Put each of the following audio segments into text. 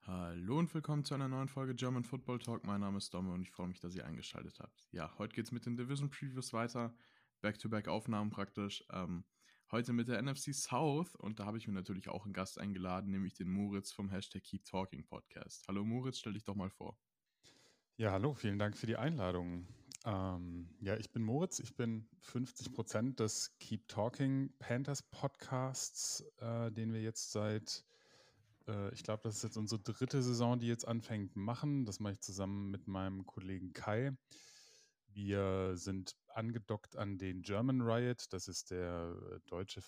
Hallo und willkommen zu einer neuen Folge German Football Talk. Mein Name ist Domme und ich freue mich, dass ihr eingeschaltet habt. Ja, heute geht es mit den Division Previews weiter. Back-to-back-Aufnahmen praktisch. Heute mit der NFC South und da habe ich mir natürlich auch einen Gast eingeladen, nämlich den Moritz vom Hashtag Keep Talking Podcast. Hallo Moritz, stell dich doch mal vor. Ja, hallo, vielen Dank für die Einladung. Ja, ich bin Moritz, ich bin 50% des Keep Talking Panthers Podcasts, den wir jetzt ich glaube, das ist jetzt unsere dritte Saison, die jetzt anfängt, machen. Das mache ich zusammen mit meinem Kollegen Kai. Wir sind angedockt an den German Riot, das ist der deutsche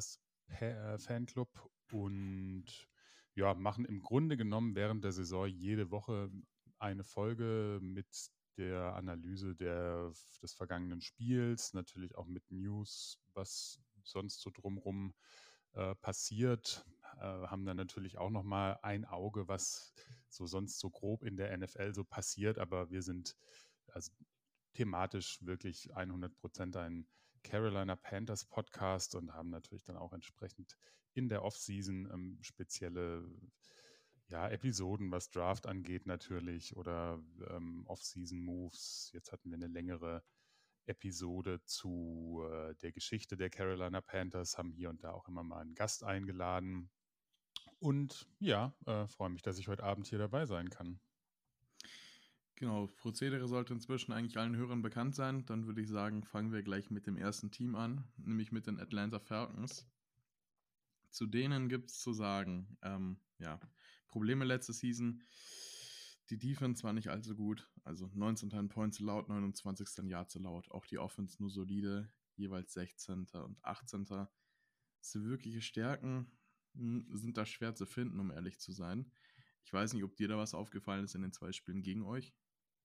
Fanclub und ja, machen im Grunde genommen während der Saison jede Woche eine Folge mit der Analyse des vergangenen Spiels, natürlich auch mit News, was sonst so drumherum passiert, haben dann natürlich auch nochmal ein Auge, was so sonst so grob in der NFL so passiert, aber wir sind also thematisch wirklich 100% ein Carolina Panthers Podcast und haben natürlich dann auch entsprechend in der Offseason spezielle Episoden, was Draft angeht natürlich oder Off-Season Moves. Jetzt hatten wir eine längere Episode zu der Geschichte der Carolina Panthers, haben hier und da auch immer mal einen Gast eingeladen. Und ja, freue mich, dass ich heute Abend hier dabei sein kann. Genau, Prozedere sollte inzwischen eigentlich allen Hörern bekannt sein. Dann würde ich sagen, fangen wir gleich mit dem ersten Team an, nämlich mit den Atlanta Falcons. Zu denen gibt es zu sagen, Probleme letzte Season. Die Defense war nicht allzu gut, also 19. Points allowed, 29. Yards allowed. Auch die Offense nur solide, jeweils 16. und 18. So wirkliche Stärken sind da schwer zu finden, um ehrlich zu sein. Ich weiß nicht, ob dir da was aufgefallen ist in den 2 Spielen gegen euch.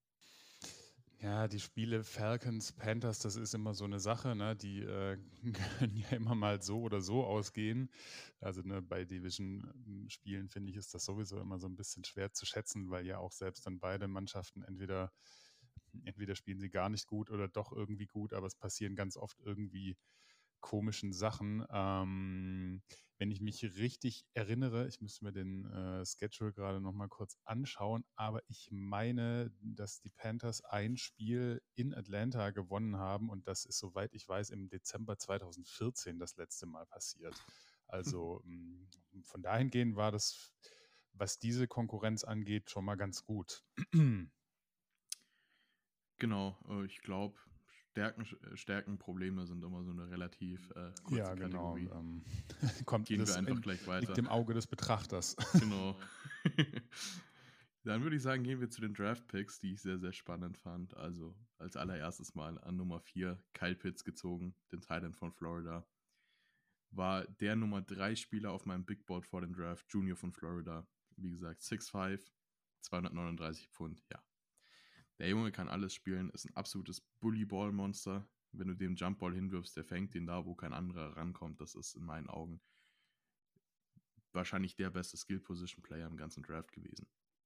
Ja, die Spiele Falcons, Panthers, das ist immer so eine Sache, ne? Die können ja immer mal so oder so ausgehen. Also ne, bei Division-Spielen finde ich, ist das sowieso immer so ein bisschen schwer zu schätzen, weil ja auch selbst dann beide Mannschaften entweder spielen sie gar nicht gut oder doch irgendwie gut, aber es passieren ganz oft irgendwie komischen Sachen. Wenn ich mich richtig erinnere, ich müsste mir den Schedule gerade nochmal kurz anschauen, aber ich meine, dass die Panthers ein Spiel in Atlanta gewonnen haben und das ist, soweit ich weiß, im Dezember 2014 das letzte Mal passiert. Also von dahingehend war das, was diese Konkurrenz angeht, schon mal ganz gut. Genau, ich glaube, Stärkenprobleme sind immer so eine relativ kurze Ja, genau. Kategorie. Kommt Gehen wir das einfach gleich liegt weiter. im Auge des Betrachters. Genau. Dann würde ich sagen, gehen wir zu den Draft-Picks, die ich sehr, sehr spannend fand. Also als allererstes mal an Nummer 4 Kyle Pitts gezogen, den Tight End von Florida. War der Nummer 3 Spieler auf meinem Big Board vor dem Draft, Junior von Florida. Wie gesagt, 6'5", 239 Pfund, ja. Der Junge kann alles spielen, ist ein absolutes Bullyball-Monster. Wenn du dem Jumpball hinwirfst, der fängt den da, wo kein anderer rankommt. Das ist in meinen Augen wahrscheinlich der beste Skill-Position-Player im ganzen Draft gewesen.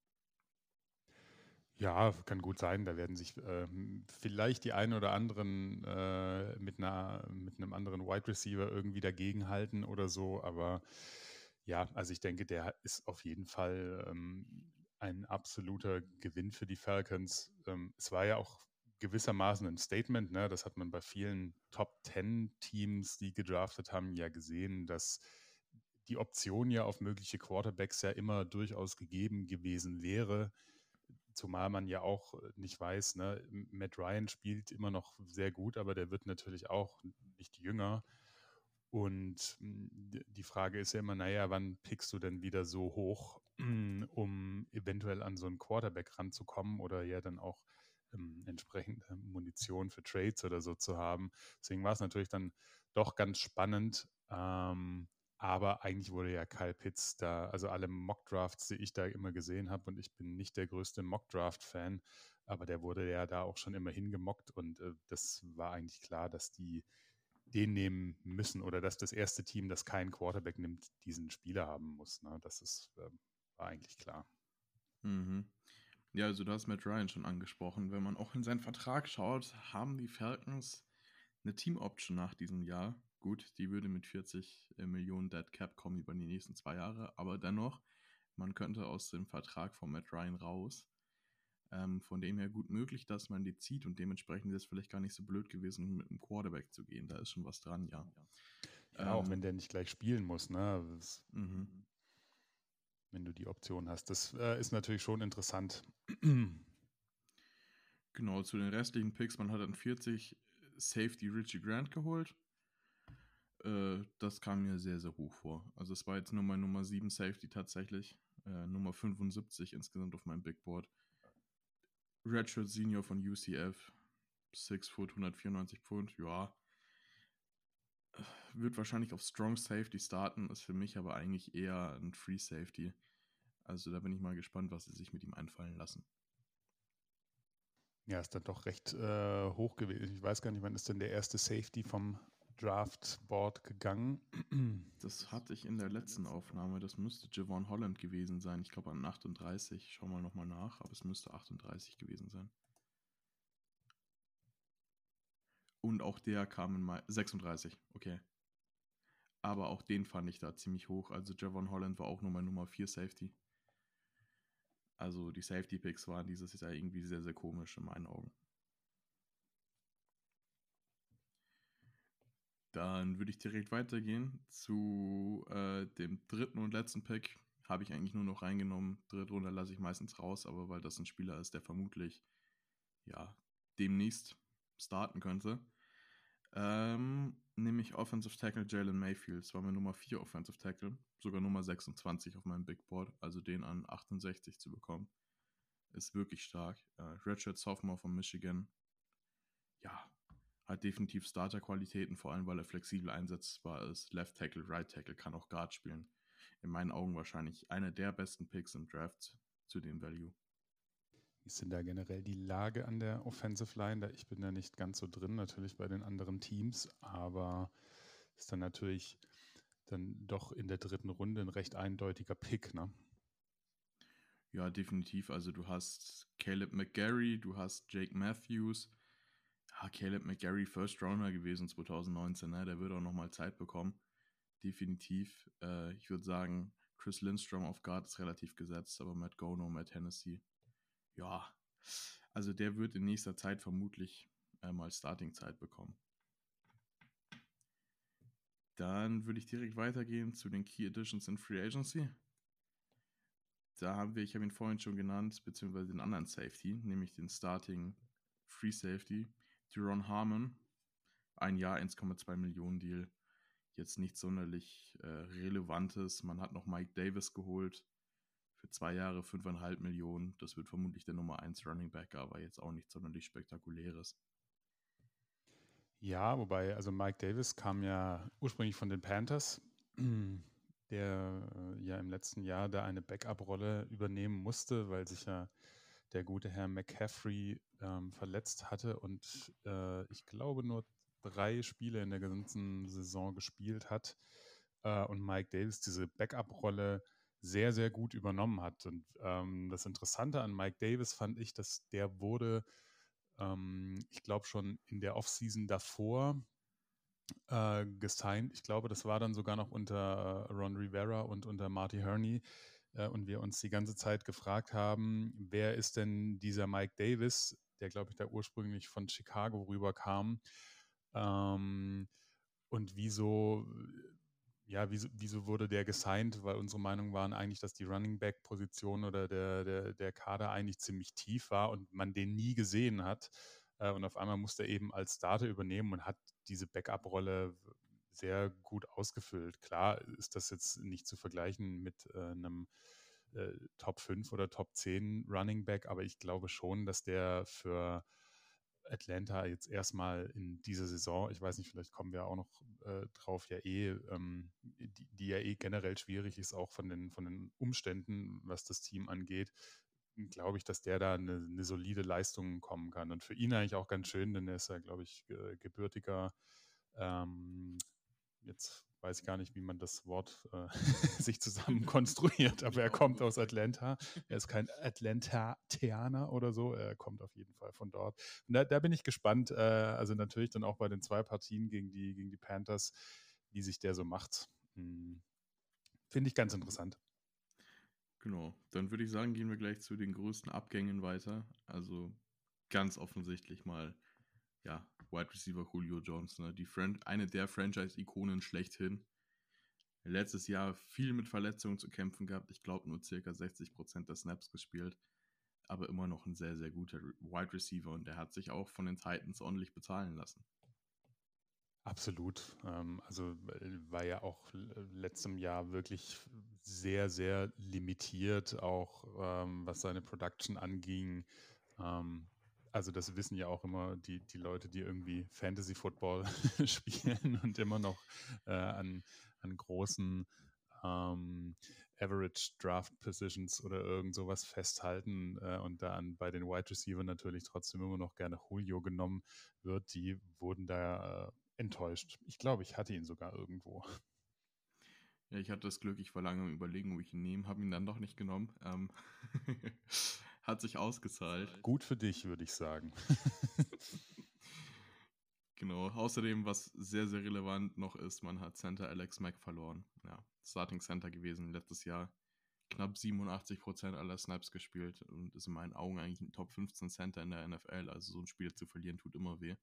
Ja, kann gut sein. Da werden sich vielleicht die einen oder anderen mit einem anderen Wide Receiver irgendwie dagegenhalten oder so. Aber ja, also ich denke, der ist auf jeden Fall ein absoluter Gewinn für die Falcons. Es war ja auch gewissermaßen ein Statement, ne? Das hat man bei vielen Top-10-Teams, die gedraftet haben, ja gesehen, dass die Option ja auf mögliche Quarterbacks ja immer durchaus gegeben gewesen wäre. Zumal man ja auch nicht weiß, ne, Matt Ryan spielt immer noch sehr gut, aber der wird natürlich auch nicht jünger. Und die Frage ist ja immer, naja, wann pickst du denn wieder so hoch, um eventuell an so einen Quarterback ranzukommen oder ja dann auch entsprechende Munition für Trades oder so zu haben. Deswegen war es natürlich dann doch ganz spannend. Aber eigentlich wurde ja Kyle Pitts da, also alle Mock-Drafts, die ich da immer gesehen habe, und ich bin nicht der größte Mock-Draft-Fan, aber der wurde ja da auch schon immer hingemockt und das war eigentlich klar, dass die den nehmen müssen oder dass das erste Team, das keinen Quarterback nimmt, diesen Spieler haben muss. Ne? War eigentlich klar. Mhm. Ja, also du hast Matt Ryan schon angesprochen. Wenn man auch in seinen Vertrag schaut, haben die Falcons eine Team-Option nach diesem Jahr. Gut, die würde mit 40 Millionen Dead Cap kommen über die nächsten 2 Jahre, aber dennoch, man könnte aus dem Vertrag von Matt Ryan raus. Von dem her gut möglich, dass man die zieht und dementsprechend ist es vielleicht gar nicht so blöd gewesen, mit einem Quarterback zu gehen. Da ist schon was dran, ja. Ja, auch wenn der nicht gleich spielen muss, ne? Mhm. Wenn du die Option hast. Das ist natürlich schon interessant. Genau, zu den restlichen Picks, man hat dann 40 Safety Richie Grant geholt. Das kam mir sehr, sehr hoch vor. Also es war jetzt nur mein Nummer 7 Safety tatsächlich. Nummer 75 insgesamt auf meinem Big Board. Redshirt Senior von UCF. 6 Foot, 194 Pfund. Ja. Wird wahrscheinlich auf Strong Safety starten. Ist für mich aber eigentlich eher ein Free Safety. Also da bin ich mal gespannt, was sie sich mit ihm einfallen lassen. Ja, ist dann doch recht hoch gewesen. Ich weiß gar nicht, wann ist denn der erste Safety vom Draftboard gegangen? Das hatte ich in der letzten Aufnahme. Das müsste Javon Holland gewesen sein. Ich glaube an 38. Schau mal nochmal nach, aber es müsste 38 gewesen sein. Und auch der kam in Mai 36, okay. Aber auch den fand ich da ziemlich hoch. Also Javon Holland war auch nur mein Nummer 4 Safety. Also die Safety-Picks waren dieses Jahr irgendwie sehr, sehr komisch in meinen Augen. Dann würde ich direkt weitergehen zu dem dritten und letzten Pick. Habe ich eigentlich nur noch reingenommen. Dritte Runde lasse ich meistens raus, aber weil das ein Spieler ist, der vermutlich demnächst starten könnte. Nämlich Offensive Tackle Jalen Mayfield. Das war mein Nummer 4 Offensive Tackle. Sogar Nummer 26 auf meinem Big Board. Also den an 68 zu bekommen. Ist wirklich stark. Redshirt Sophomore von Michigan. Ja, hat definitiv Starter-Qualitäten, vor allem weil er flexibel einsetzbar ist. Left Tackle, Right Tackle, kann auch Guard spielen. In meinen Augen wahrscheinlich einer der besten Picks im Draft zu dem Value. Wie ist denn da generell die Lage an der Offensive Line? Ich bin da nicht ganz so drin, natürlich bei den anderen Teams, aber ist dann natürlich dann doch in der dritten Runde ein recht eindeutiger Pick, ne? Ja, definitiv. Also du hast Caleb McGarry, du hast Jake Matthews. Ja, Caleb McGarry First Rounder gewesen 2019, ne? Der wird auch nochmal Zeit bekommen. Definitiv. Ich würde sagen, Chris Lindstrom auf Guard ist relativ gesetzt, aber Matt Gono, Matt Hennessy, ja, also der wird in nächster Zeit vermutlich mal Starting-Zeit bekommen. Dann würde ich direkt weitergehen zu den Key Additions in Free Agency. Da haben wir, ich habe ihn vorhin schon genannt, beziehungsweise den anderen Safety, nämlich den Starting Free Safety, Deron Harmon. Ein Jahr, 1,2 Millionen Deal. Jetzt nichts sonderlich Relevantes. Man hat noch Mike Davis geholt für 2 Jahre, 5,5 Millionen. Das wird vermutlich der Nummer 1 Running Back, aber jetzt auch nichts sonderlich Spektakuläres. Ja, wobei, also Mike Davis kam ja ursprünglich von den Panthers, der ja im letzten Jahr da eine Backup-Rolle übernehmen musste, weil sich ja der gute Herr McCaffrey verletzt hatte und ich glaube nur 3 Spiele in der ganzen Saison gespielt hat und Mike Davis diese Backup-Rolle sehr, sehr gut übernommen hat. Und das Interessante an Mike Davis fand ich, dass der wurde, ich glaube schon in der Offseason davor gesigned. Ich glaube, das war dann sogar noch unter Ron Rivera und unter Marty Hurney. Und wir uns die ganze Zeit gefragt haben, wer ist denn dieser Mike Davis, der, glaube ich, da ursprünglich von Chicago rüberkam. Und wieso wurde der gesigned? Weil unsere Meinung waren eigentlich, dass die Running Back Position oder der Kader eigentlich ziemlich tief war und man den nie gesehen hat. Und auf einmal musste er eben als Starter übernehmen und hat diese Backup-Rolle sehr gut ausgefüllt. Klar ist das jetzt nicht zu vergleichen mit einem Top 5 oder Top 10 Running Back, aber ich glaube schon, dass der für Atlanta jetzt erstmal in dieser Saison, ich weiß nicht, vielleicht kommen wir auch noch drauf, die ja generell schwierig ist, auch von den Umständen, was das Team angeht, glaube ich, dass der da eine solide Leistung kommen kann. Und für ihn eigentlich auch ganz schön, denn er ist ja, glaube ich, gebürtiger, jetzt weiß ich gar nicht, wie man das Wort sich zusammen konstruiert, aber er kommt aus Atlanta. Er ist kein Atlantaner oder so, er kommt auf jeden Fall von dort. Und da bin ich gespannt, also natürlich dann auch bei den 2 Partien gegen die Panthers, wie sich der so macht. Finde ich ganz interessant. Genau. Dann würde ich sagen, gehen wir gleich zu den größten Abgängen weiter. Also ganz offensichtlich mal, ja, Wide Receiver Julio Jones, ne? Eine der Franchise-Ikonen schlechthin. Letztes Jahr viel mit Verletzungen zu kämpfen gehabt. Ich glaube nur circa 60% der Snaps gespielt. Aber immer noch ein sehr, sehr guter Wide Receiver. Und der hat sich auch von den Titans ordentlich bezahlen lassen. Absolut. Also war ja auch letztem Jahr wirklich sehr, sehr limitiert, auch was seine Production anging. Also das wissen ja auch immer die Leute, die irgendwie Fantasy Football spielen und immer noch an großen Average Draft Positions oder irgend sowas festhalten und da bei den Wide Receiver natürlich trotzdem immer noch gerne Julio genommen wird. Die wurden da enttäuscht. Ich glaube, ich hatte ihn sogar irgendwo. Ja, ich hatte das Glück, ich war lange am Überlegen, ob ich ihn nehme, habe ihn dann doch nicht genommen. Hat sich ausgezahlt. Gut für dich, würde ich sagen. Genau. Außerdem, was sehr, sehr relevant noch ist, man hat Center Alex Mack verloren. Ja, Starting Center gewesen letztes Jahr. Knapp 87% aller Snaps gespielt und ist in meinen Augen eigentlich ein Top 15 Center in der NFL. Also so ein Spiel zu verlieren tut immer weh.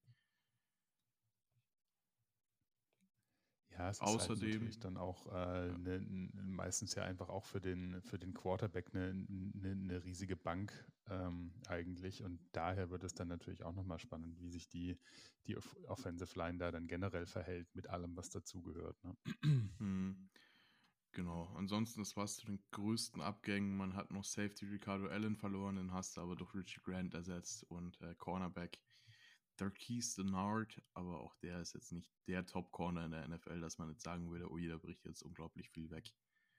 Ja, es ist halt Außerdem, natürlich dann auch ja, meistens ja einfach auch für den Quarterback eine riesige Bank eigentlich. Und daher wird es dann natürlich auch nochmal spannend, wie sich die Offensive Line da dann generell verhält mit allem, was dazugehört. Ne? genau. Ansonsten, das war es zu den größten Abgängen. Man hat noch Safety Ricardo Allen verloren, den hast du aber durch Richie Grant ersetzt und Cornerback Darqueze Dennard, aber auch der ist jetzt nicht der Top-Corner in der NFL, dass man jetzt sagen würde, oh, jeder bricht jetzt unglaublich viel weg.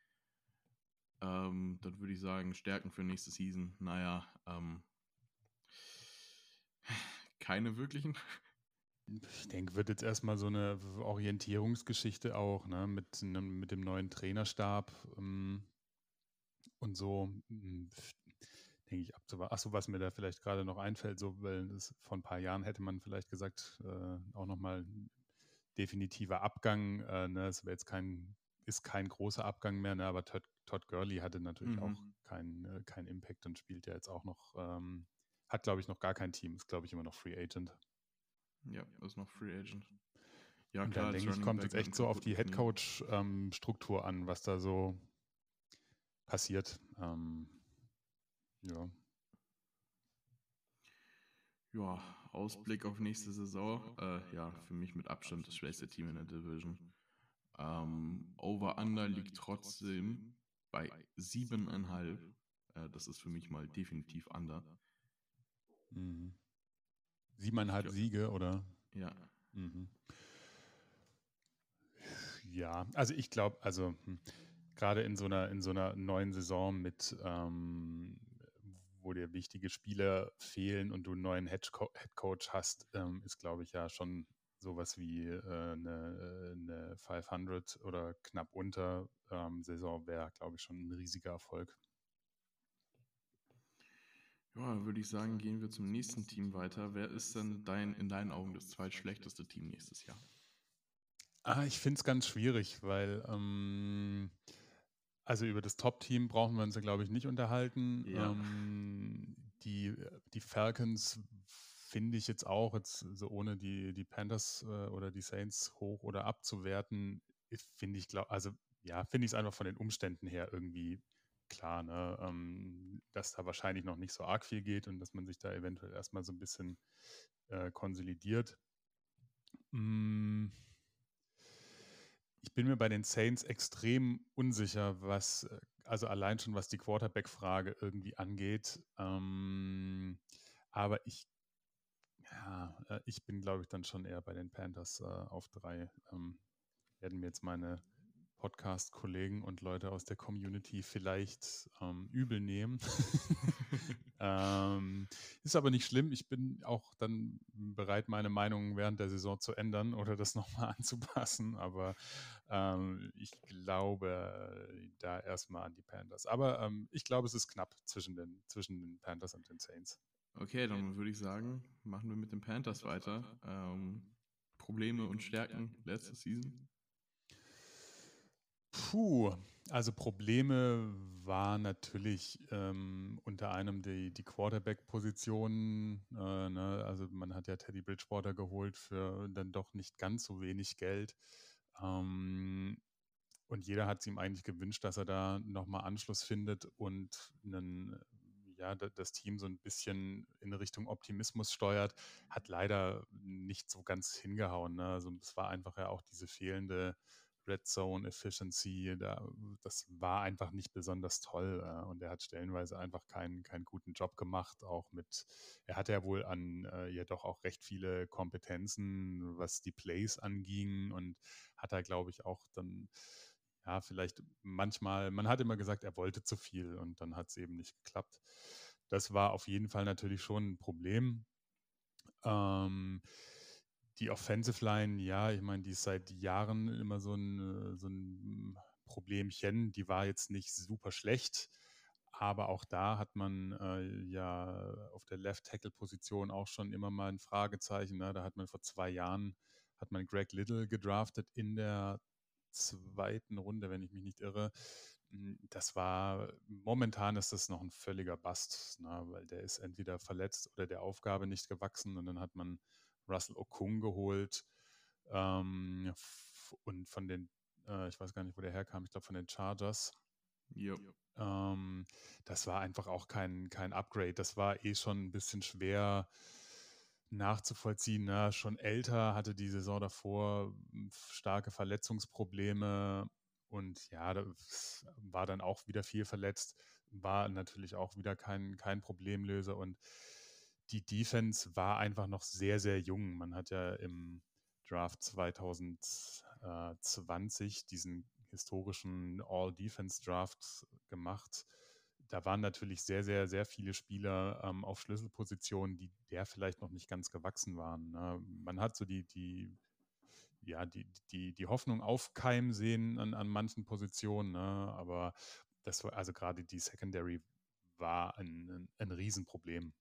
Dann würde ich sagen, Stärken für nächste Season. Naja, keine wirklichen. Ich denke, wird jetzt erstmal so eine Orientierungsgeschichte auch, ne, mit dem neuen Trainerstab und so, denke ich, abzuwarten. Achso, was mir da vielleicht gerade noch einfällt, so, weil vor ein paar Jahren hätte man vielleicht gesagt, auch nochmal definitiver Abgang, ne, es wäre jetzt ist kein großer Abgang mehr, ne, aber Todd Gurley hatte natürlich auch keinen Impact und spielt ja jetzt auch noch, hat, glaube ich, noch gar kein Team, ist, glaube ich, immer noch Free Agent. Ja, ist noch Free Agent. Ja, Und klar, dann als denke ich, Running kommt Back es mit einem echt so auf kaputten die Knie. Headcoach-Struktur an, was da so passiert. Ja. Ja, Ausblick auf nächste Saison. Ja, für mich mit Abstand das schwächste Team in der Division. Over-Under liegt trotzdem bei 7,5. Das ist für mich mal definitiv Under. 7,5 Siege, oder? Ja. Mhm. Ja, also ich glaube, gerade in so einer neuen Saison mit, wo dir wichtige Spieler fehlen und du einen neuen Headcoach hast, ist, glaube ich, ja schon sowas wie eine 500 oder knapp unter Saison wäre, glaube ich, schon ein riesiger Erfolg. Ja, würde ich sagen, gehen wir zum nächsten Team weiter. Wer ist denn in deinen Augen das zweitschlechteste Team nächstes Jahr? Ich finde es ganz schwierig, weil also über das Top-Team brauchen wir uns ja, glaube ich, nicht unterhalten. Ja. Die Falcons finde ich jetzt auch, jetzt so ohne die Panthers oder die Saints hoch oder abzuwerten, finde ich, finde ich es einfach von den Umständen her irgendwie klar, ne? Dass da wahrscheinlich noch nicht so arg viel geht und dass man sich da eventuell erstmal so ein bisschen konsolidiert. Ich bin mir bei den Saints extrem unsicher, also allein schon was die Quarterback-Frage irgendwie angeht. Aber ich bin, glaube ich, dann schon eher bei den Panthers auf 3. Werden mir jetzt meine Podcast-Kollegen und Leute aus der Community vielleicht übel nehmen. Ist aber nicht schlimm. Ich bin auch dann bereit, meine Meinung während der Saison zu ändern oder das nochmal anzupassen. Aber ich glaube da erstmal an die Panthers. Aber ich glaube, es ist knapp zwischen den Panthers und den Saints. Okay, dann würde ich sagen, machen wir mit den Panthers weiter. Probleme und Stärken letzte Season? Puh, Also Probleme war natürlich unter anderem die Quarterback-Position. Ne? Also man hat ja Teddy Bridgewater geholt für dann doch nicht ganz so wenig Geld. Und jeder hat es ihm eigentlich gewünscht, dass er da nochmal Anschluss findet und das Team so ein bisschen in Richtung Optimismus steuert. Hat leider nicht so ganz hingehauen. Ne? Also es war einfach ja auch diese fehlende Red Zone Efficiency, das war einfach nicht besonders toll und er hat stellenweise einfach keinen guten Job gemacht, er hatte ja wohl ja doch auch recht viele Kompetenzen, was die Plays anging und hat er, glaube ich, auch dann, ja, vielleicht manchmal, man hat immer gesagt, er wollte zu viel und dann hat es eben nicht geklappt. Das war auf jeden Fall natürlich schon ein Problem. Ähm, Die Offensive Line, ja, ich meine, die ist seit Jahren immer so ein Problemchen. Die war jetzt nicht super schlecht, aber auch da hat man ja auf der Left-Tackle-Position auch schon immer mal ein Fragezeichen. Ne? Da hat man vor 2 Jahren hat man Greg Little gedraftet in der zweiten Runde, wenn ich mich nicht irre. Momentan ist das noch ein völliger Bust, ne? Weil der ist entweder verletzt oder der Aufgabe nicht gewachsen und dann hat man Russell Okung geholt und ich weiß gar nicht, wo der herkam, ich glaube von den Chargers. Yep. Das war einfach auch kein Upgrade. Das war eh schon ein bisschen schwer nachzuvollziehen. Ne? Schon älter, hatte die Saison davor starke Verletzungsprobleme und ja, da war dann auch wieder viel verletzt, war natürlich auch wieder kein Problemlöser und die Defense war einfach noch sehr, sehr jung. Man hat ja im Draft 2020 diesen historischen All-Defense-Draft gemacht. Da waren natürlich sehr, sehr, sehr viele Spieler auf Schlüsselpositionen, der vielleicht noch nicht ganz gewachsen waren. Ne? Man hat so die Hoffnung aufkeimen sehen an manchen Positionen, ne? Aber das war, also gerade die Secondary war ein Riesenproblem.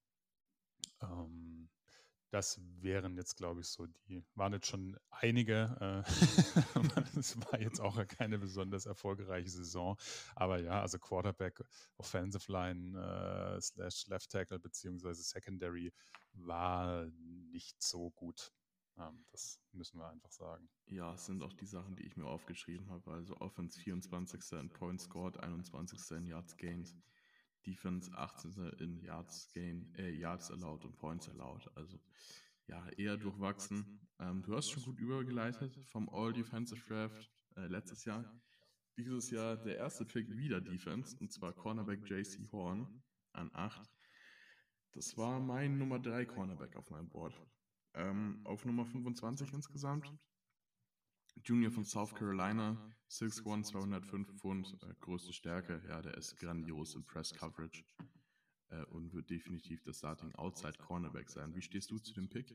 Das wären jetzt, glaube ich, waren jetzt schon einige. Es war jetzt auch keine besonders erfolgreiche Saison. Aber ja, also Quarterback, Offensive Line / Left Tackle beziehungsweise Secondary war nicht so gut. Das müssen wir einfach sagen. Ja, es sind auch die Sachen, die ich mir aufgeschrieben habe. Also Offense 24. in Points scored, 21. in Yards gained. Defense 18. in Yards allowed und Points allowed. Also ja, eher durchwachsen. Du hast schon gut übergeleitet vom All-Defensive Draft letztes Jahr. Dieses Jahr der erste Pick wieder Defense, und zwar Cornerback JC Horn an 8. Das war mein Nummer 3 Cornerback auf meinem Board. Auf Nummer 25 insgesamt. Junior von South Carolina, 6'1", 205 Pfund, größte Stärke. Ja, der ist grandios im Press Coverage und wird definitiv das Starting Outside Cornerback sein. Wie stehst du zu dem Pick?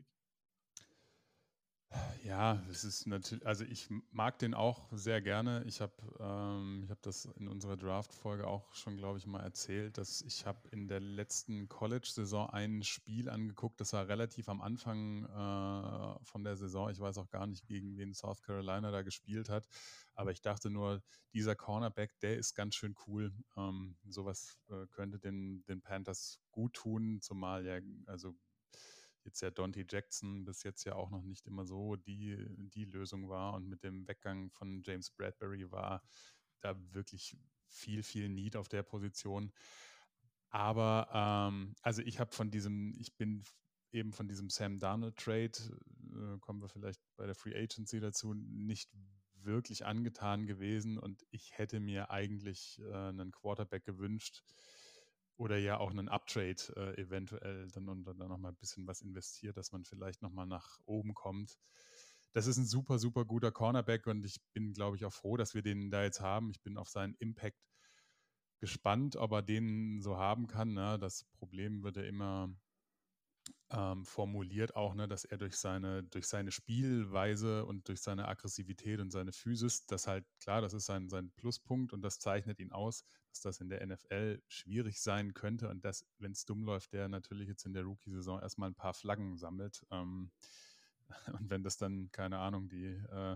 Ja, es ist natürlich, also ich mag den auch sehr gerne. Ich hab das in unserer Draft-Folge auch schon, glaube ich, mal erzählt, dass ich habe in der letzten College-Saison ein Spiel angeguckt, das war relativ am Anfang von der Saison. Ich weiß auch gar nicht, gegen wen South Carolina da gespielt hat, aber ich dachte nur, dieser Cornerback, der ist ganz schön cool. Sowas könnte den Panthers gut tun, zumal ja, also jetzt ja Dante Jackson bis jetzt ja auch noch nicht immer so die Lösung war und mit dem Weggang von James Bradbury war da wirklich viel Need auf der Position. Aber also ich bin eben von diesem Sam Darnold Trade, kommen wir vielleicht bei der Free Agency dazu, nicht wirklich angetan gewesen und ich hätte mir eigentlich einen Quarterback gewünscht, oder ja auch einen Uptrade eventuell und dann nochmal ein bisschen was investiert, dass man vielleicht nochmal nach oben kommt. Das ist ein super guter Cornerback und ich bin, glaube ich, auch froh, dass wir den da jetzt haben. Ich bin auf seinen Impact gespannt, ob er den so haben kann. Ne? Das Problem wird ja immer formuliert auch, ne, dass er durch seine Spielweise und durch seine Aggressivität und seine Physis, das halt, klar, das ist sein Pluspunkt und das zeichnet ihn aus, dass das in der NFL schwierig sein könnte und dass, wenn es dumm läuft, der natürlich jetzt in der Rookie-Saison erstmal ein paar Flaggen sammelt. Und wenn das dann, keine Ahnung, die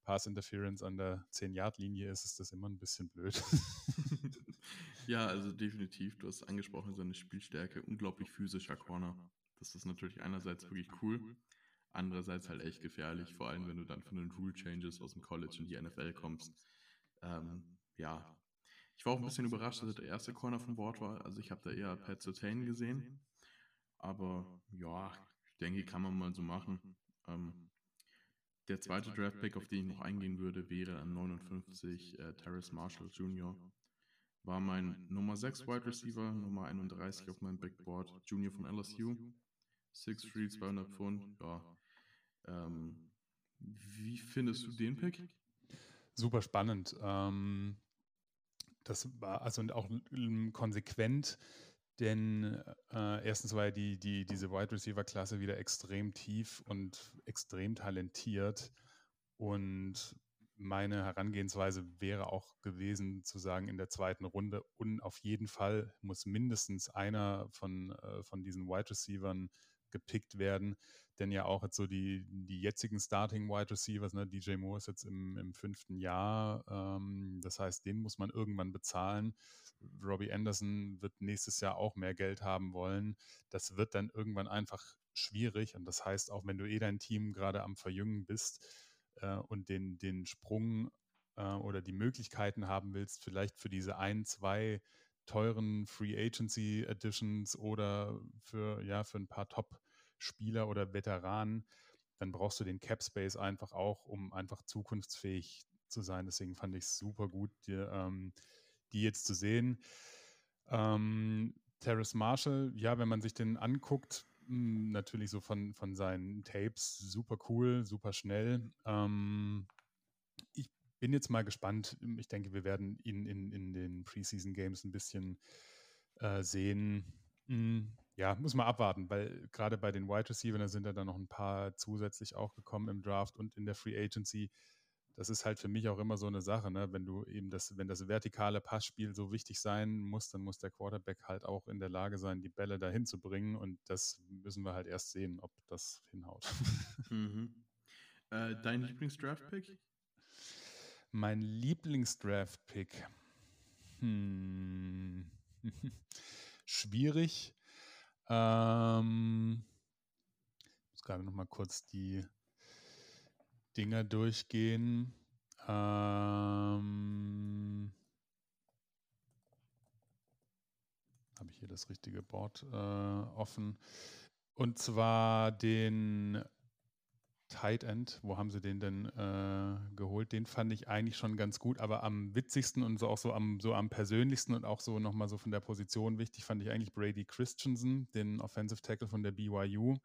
Pass Interference an der 10-Yard-Linie ist, ist das immer ein bisschen blöd. Ja, also definitiv. Du hast angesprochen, seine Spielstärke, unglaublich physischer Corner. Das ist natürlich einerseits wirklich cool, andererseits halt echt gefährlich, vor allem wenn du dann von den Rule Changes aus dem College in die NFL kommst. Ja, ich war auch ein bisschen überrascht, dass er der erste Corner vom Board war. Also ich habe da eher Pat Surtain gesehen, aber ja, ich denke, kann man mal so machen. Der zweite Draft-Pick, auf den ich noch eingehen würde, wäre an 59 Terrace Marshall Jr. War mein Nummer 6 Wide Receiver, Nummer 31 auf meinem Big Board, Junior von LSU. 6'3", 200 Pfund, ja. Wie findest du den Pick? Super spannend. Das war also auch konsequent, denn erstens war diese Wide Receiver-Klasse wieder extrem tief und extrem talentiert. Und meine Herangehensweise wäre auch gewesen, zu sagen, in der zweiten Runde und auf jeden Fall muss mindestens einer von diesen Wide Receivern gepickt werden. Denn ja auch jetzt so die jetzigen Starting Wide Receivers, ne, DJ Moore ist jetzt im 5. Jahr, das heißt, den muss man irgendwann bezahlen. Robbie Anderson wird nächstes Jahr auch mehr Geld haben wollen. Das wird dann irgendwann einfach schwierig und das heißt, auch wenn du dein Team gerade am Verjüngen bist und den Sprung oder die Möglichkeiten haben willst, vielleicht für diese 2 teuren Free Agency Editions oder für ein paar Top-Spieler oder Veteranen, dann brauchst du den Cap Space einfach auch, um einfach zukunftsfähig zu sein. Deswegen fand ich es super gut, die jetzt zu sehen. Terrace Marshall, ja, wenn man sich den anguckt, natürlich so von seinen Tapes, super cool, super schnell. Ich bin jetzt mal gespannt. Ich denke, wir werden ihn in den Preseason Games ein bisschen sehen. Ja, muss man abwarten, weil gerade bei den Wide Receivers, da sind ja dann noch ein paar zusätzlich auch gekommen im Draft und in der Free Agency. Das ist halt für mich auch immer so eine Sache, ne? Wenn das vertikale Passspiel so wichtig sein muss, dann muss der Quarterback halt auch in der Lage sein, die Bälle dahin zu bringen und das müssen wir halt erst sehen, ob das hinhaut. Dein Lieblingsdraft-Pick? Mein Lieblingsdraft-Pick. Schwierig. Ich muss gerade noch mal kurz die Dinger durchgehen. Habe ich hier das richtige Board offen? Und zwar den Tight End. Wo haben sie den denn geholt? Den fand ich eigentlich schon ganz gut, aber am witzigsten und so auch so am persönlichsten und auch so nochmal so von der Position wichtig fand ich eigentlich Brady Christensen, den Offensive Tackle von der BYU.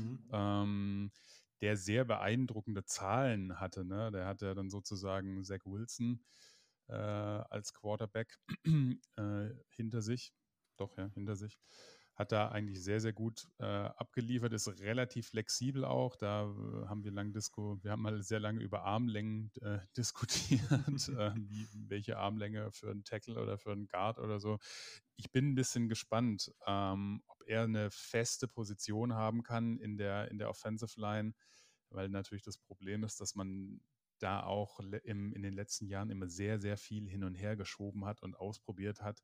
Der sehr beeindruckende Zahlen hatte. Ne? Der hatte dann sozusagen Zach Wilson als Quarterback hinter sich. Hinter sich. Hat da eigentlich sehr, sehr gut abgeliefert, ist relativ flexibel auch. Da haben wir haben mal sehr lange über Armlängen diskutiert, welche Armlänge für einen Tackle oder für einen Guard oder so. Ich bin ein bisschen gespannt, ob er eine feste Position haben kann in der Offensive Line, weil natürlich das Problem ist, dass man da auch in den letzten Jahren immer sehr, sehr viel hin und her geschoben hat und ausprobiert hat.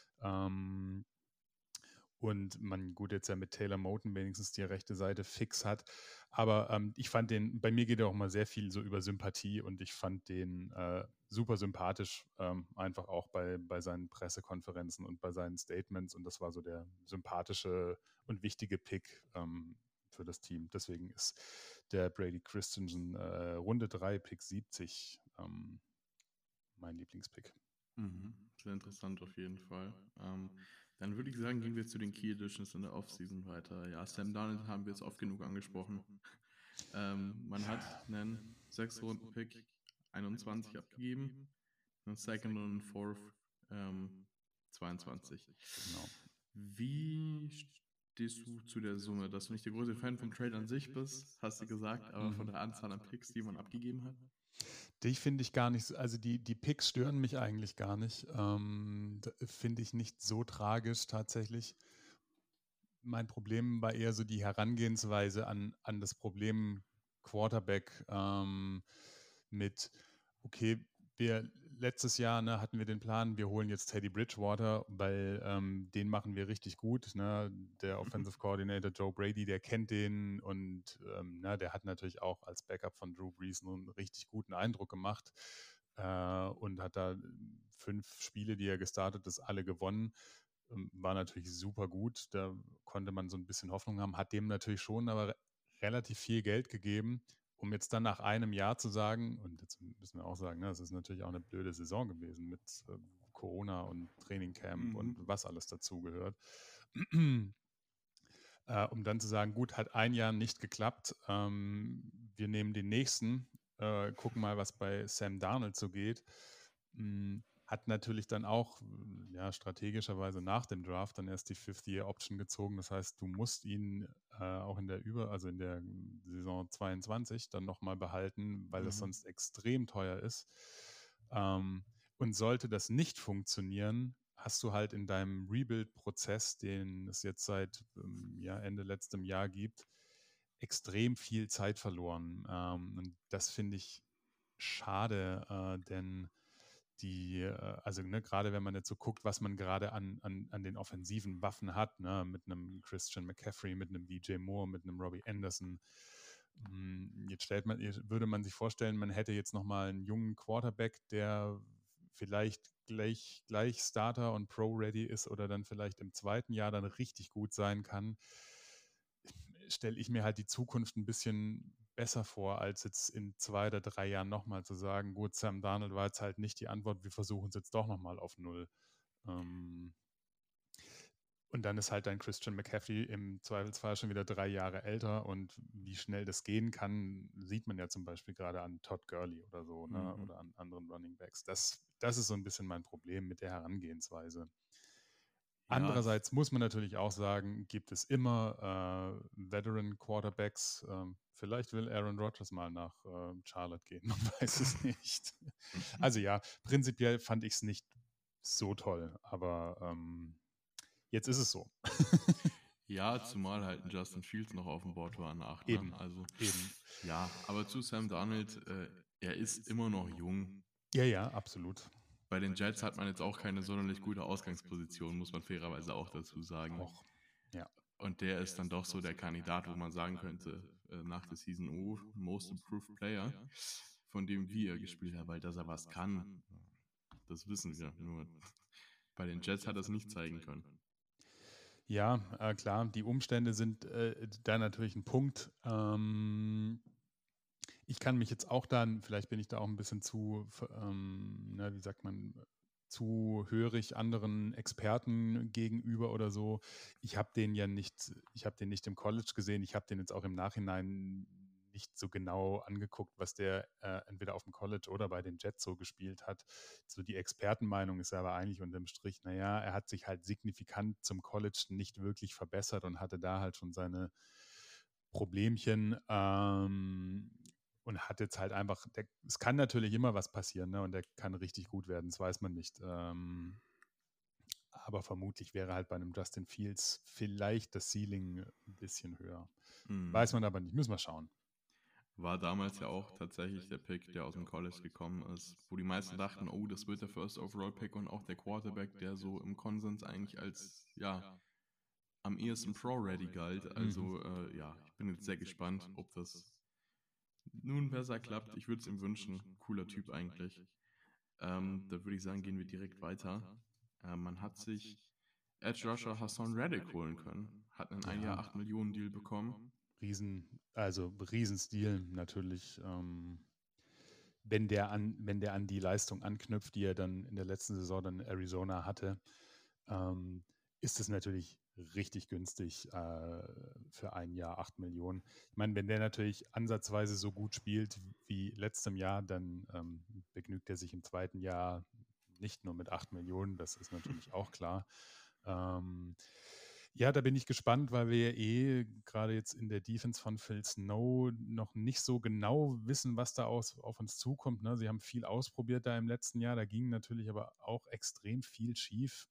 Und man gut jetzt ja mit Taylor Moton wenigstens die rechte Seite fix hat. Aber ich fand bei mir geht ja auch mal sehr viel so über Sympathie und ich fand den super sympathisch, einfach auch bei seinen Pressekonferenzen und bei seinen Statements und das war so der sympathische und wichtige Pick für das Team. Deswegen ist der Brady Christensen Runde 3, Pick 70 mein Lieblingspick. Sehr interessant auf jeden Fall. Dann würde ich sagen, gehen wir zu den Key Editions in der Offseason weiter. Ja, Sam Darnold haben wir jetzt oft genug angesprochen. Man hat einen 6-Runden-Pick 21 abgegeben, einen Second und einen Fourth 22. Genau. Wie stehst du zu der Summe? Dass du nicht der größte Fan vom Trade an sich bist, hast du gesagt, aber von der Anzahl an Picks, die man abgegeben hat? Die finde ich gar nicht, also die Picks stören mich eigentlich gar nicht. Finde ich nicht so tragisch tatsächlich. Mein Problem war eher so die Herangehensweise an das Problem Quarterback mit, okay, letztes Jahr hatten wir den Plan, wir holen jetzt Teddy Bridgewater, weil den machen wir richtig gut. Ne? Der Offensive Coordinator Joe Brady, der kennt den und der hat natürlich auch als Backup von Drew Brees einen richtig guten Eindruck gemacht und hat da 5 Spiele, die er gestartet ist, alle gewonnen. War natürlich super gut. Da konnte man so ein bisschen Hoffnung haben, hat dem natürlich schon aber relativ viel Geld gegeben, um jetzt dann nach einem Jahr zu sagen, und jetzt müssen wir auch sagen, das ist natürlich auch eine blöde Saison gewesen mit Corona und Trainingcamp und was alles dazugehört. Um dann zu sagen, gut, hat ein Jahr nicht geklappt, wir nehmen den nächsten, gucken mal, was bei Sam Darnold so geht. Hat natürlich dann auch strategischerweise nach dem Draft dann erst die Fifth-Year-Option gezogen. Das heißt, du musst ihn auch in der Saison 22 dann nochmal behalten, weil es sonst extrem teuer ist. Und sollte das nicht funktionieren, hast du halt in deinem Rebuild-Prozess, den es jetzt seit Ende letztem Jahr gibt, extrem viel Zeit verloren. Und das finde ich schade, denn gerade wenn man jetzt so guckt, was man gerade an den offensiven Waffen hat, mit einem Christian McCaffrey, mit einem DJ Moore, mit einem Robbie Anderson, jetzt würde man sich vorstellen, man hätte jetzt nochmal einen jungen Quarterback, der vielleicht gleich Starter und Pro-Ready ist oder dann vielleicht im zweiten Jahr dann richtig gut sein kann, stelle ich mir halt die Zukunft ein bisschen besser vor, als jetzt in 2 oder 3 Jahren nochmal zu sagen, gut, Sam Darnold war jetzt halt nicht die Antwort, wir versuchen es jetzt doch nochmal auf 0. Und dann ist halt dein Christian McCaffrey im Zweifelsfall schon wieder 3 Jahre älter und wie schnell das gehen kann, sieht man ja zum Beispiel gerade an Todd Gurley oder so, oder an anderen Running Backs. Das ist so ein bisschen mein Problem mit der Herangehensweise. Ja. Andererseits muss man natürlich auch sagen, gibt es immer Veteran Quarterbacks. Vielleicht will Aaron Rodgers mal nach Charlotte gehen, man weiß es nicht. Also ja, prinzipiell fand ich es nicht so toll, aber jetzt ist es so. Ja, zumal halt ein Justin Fields noch auf dem Board war nach. Eben. Ne? Also, ja, aber zu Sam Darnold, er ist immer noch jung. Ja, absolut. Bei den Jets hat man jetzt auch keine sonderlich gute Ausgangsposition, muss man fairerweise auch dazu sagen. Ja. Und der ist dann doch so der Kandidat, wo man sagen könnte, nach der Season Most Improved Player, von dem wie er gespielt hat, weil dass er was kann, das wissen wir. Nur bei den Jets hat er es nicht zeigen können. Ja, klar, die Umstände sind da natürlich ein Punkt. Ich kann mich jetzt auch dann, vielleicht bin ich da auch ein bisschen zu, zu hörig anderen Experten gegenüber oder so. Ich habe den nicht im College gesehen. Ich habe den jetzt auch im Nachhinein nicht so genau angeguckt, was der entweder auf dem College oder bei den Jets so gespielt hat. So die Expertenmeinung ist aber eigentlich unterm Strich, er hat sich halt signifikant zum College nicht wirklich verbessert und hatte da halt schon seine Problemchen und hat jetzt halt einfach, es kann natürlich immer was passieren, und der kann richtig gut werden, das weiß man nicht. Aber vermutlich wäre halt bei einem Justin Fields vielleicht das Ceiling ein bisschen höher. Weiß man aber nicht, müssen wir schauen. War damals ja auch tatsächlich der Pick, der aus dem College gekommen ist, wo die meisten dachten, oh, das wird der First Overall Pick und auch der Quarterback, der so im Konsens eigentlich als, am ehesten Pro-Ready galt. Also, ich bin jetzt sehr gespannt, ob das nun besser klappt. Ich würde es ihm wünschen. Cooler Typ eigentlich. Da würde ich sagen, gehen wir direkt weiter. Man hat sich Edge Rusher Hassan Reddick holen können. Hat einen 1 Jahr 8 Millionen Deal bekommen. Riesenstil natürlich. Wenn der an die Leistung anknüpft, die er dann in der letzten Saison dann in Arizona hatte, ist es natürlich richtig günstig für 1 Jahr 8 Millionen. Ich meine, wenn der natürlich ansatzweise so gut spielt wie letztem Jahr, dann begnügt er sich im zweiten Jahr nicht nur mit 8 Millionen, das ist natürlich auch klar. Ja, da bin ich gespannt, weil wir gerade jetzt in der Defense von Phil Snow noch nicht so genau wissen, was da auf uns zukommt. Ne? Sie haben viel ausprobiert da im letzten Jahr, da ging natürlich aber auch extrem viel schief.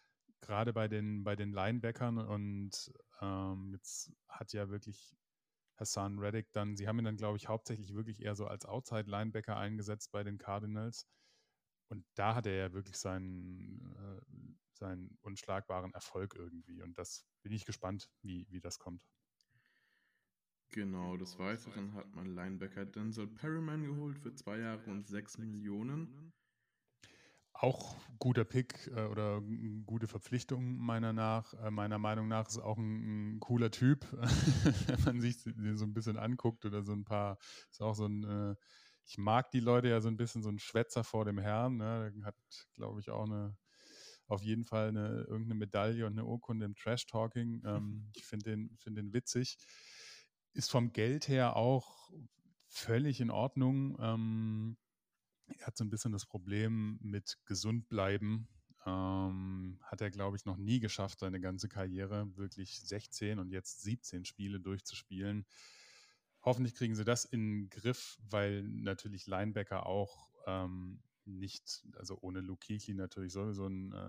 Gerade bei den Linebackern und jetzt hat ja wirklich Hassan Reddick dann, sie haben ihn dann, glaube ich, hauptsächlich wirklich eher so als Outside-Linebacker eingesetzt bei den Cardinals. Und da hat er ja wirklich seinen unschlagbaren Erfolg irgendwie. Und das bin ich gespannt, wie das kommt. Genau, des Weiteren hat man Linebacker Denzel Perryman geholt für 2 Jahre und 6 Millionen. Auch guter Pick oder gute Verpflichtung meiner Meinung nach, ist auch ein cooler Typ, wenn man sich den so ein bisschen anguckt oder so ein paar, ist auch so ein, ich mag die Leute ja so ein bisschen, so ein Schwätzer vor dem Herrn, ne? Hat, glaube ich, auch auf jeden Fall irgendeine Medaille und eine Urkunde im Trash-Talking. Ich finde den witzig. Ist vom Geld her auch völlig in Ordnung. Er hat so ein bisschen das Problem mit gesund bleiben. Hat er, glaube ich, noch nie geschafft, seine ganze Karriere wirklich 16 und jetzt 17 Spiele durchzuspielen. Hoffentlich kriegen sie das in den Griff, weil natürlich Linebacker auch nicht, also ohne Luke Kuechly natürlich sowieso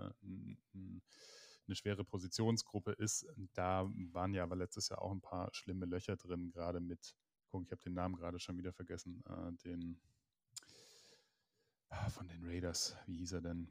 eine schwere Positionsgruppe ist. Da waren ja aber letztes Jahr auch ein paar schlimme Löcher drin, gerade mit, guck, ich habe den Namen gerade schon wieder vergessen, von den Raiders, wie hieß er denn?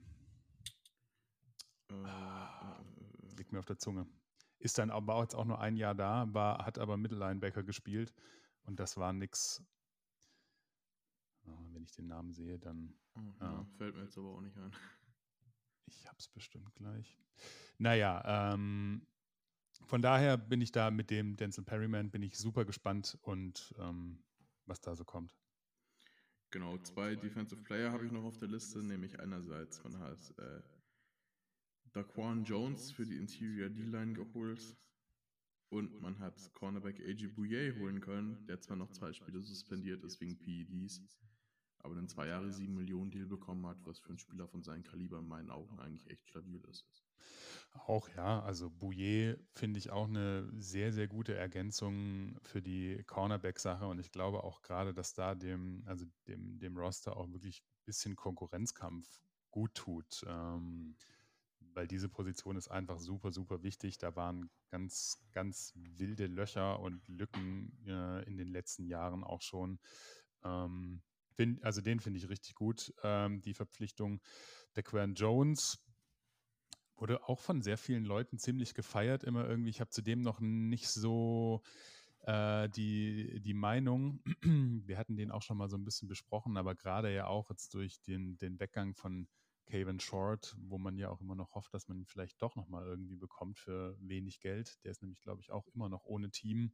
Liegt mir auf der Zunge. Ist dann aber jetzt auch nur ein Jahr da, hat aber Mittellinebacker gespielt und das war nix. Wenn ich den Namen sehe, dann. Ja, fällt mir jetzt aber auch nicht ein. Ich hab's bestimmt gleich. Naja, von daher bin ich da mit dem Denzel Perryman, bin ich super gespannt und was da so kommt. Genau, 2 Defensive Player habe ich noch auf der Liste, nämlich einerseits, man hat Daquan Jones für die Interior D-Line geholt und man hat Cornerback A.J. Bouye holen können, der zwar noch 2 Spiele suspendiert ist wegen PEDs, aber einen 2 Jahre 7 Millionen Deal bekommen hat, was für einen Spieler von seinem Kaliber in meinen Augen eigentlich echt stabil ist. Auch ja, also Bouye finde ich auch eine sehr, sehr gute Ergänzung für die Cornerback-Sache und ich glaube auch gerade, dass da dem Roster auch wirklich ein bisschen Konkurrenzkampf gut tut, weil diese Position ist einfach super, super wichtig. Da waren ganz, ganz wilde Löcher und Lücken in den letzten Jahren auch schon. Also den finde ich richtig gut, die Verpflichtung. Daquan Jones wurde auch von sehr vielen Leuten ziemlich gefeiert, immer irgendwie. Ich habe zudem noch nicht so die Meinung. Wir hatten den auch schon mal so ein bisschen besprochen, aber gerade ja auch jetzt durch den Weggang von Cavan Short, wo man ja auch immer noch hofft, dass man ihn vielleicht doch nochmal irgendwie bekommt für wenig Geld. Der ist nämlich, glaube ich, auch immer noch ohne Team.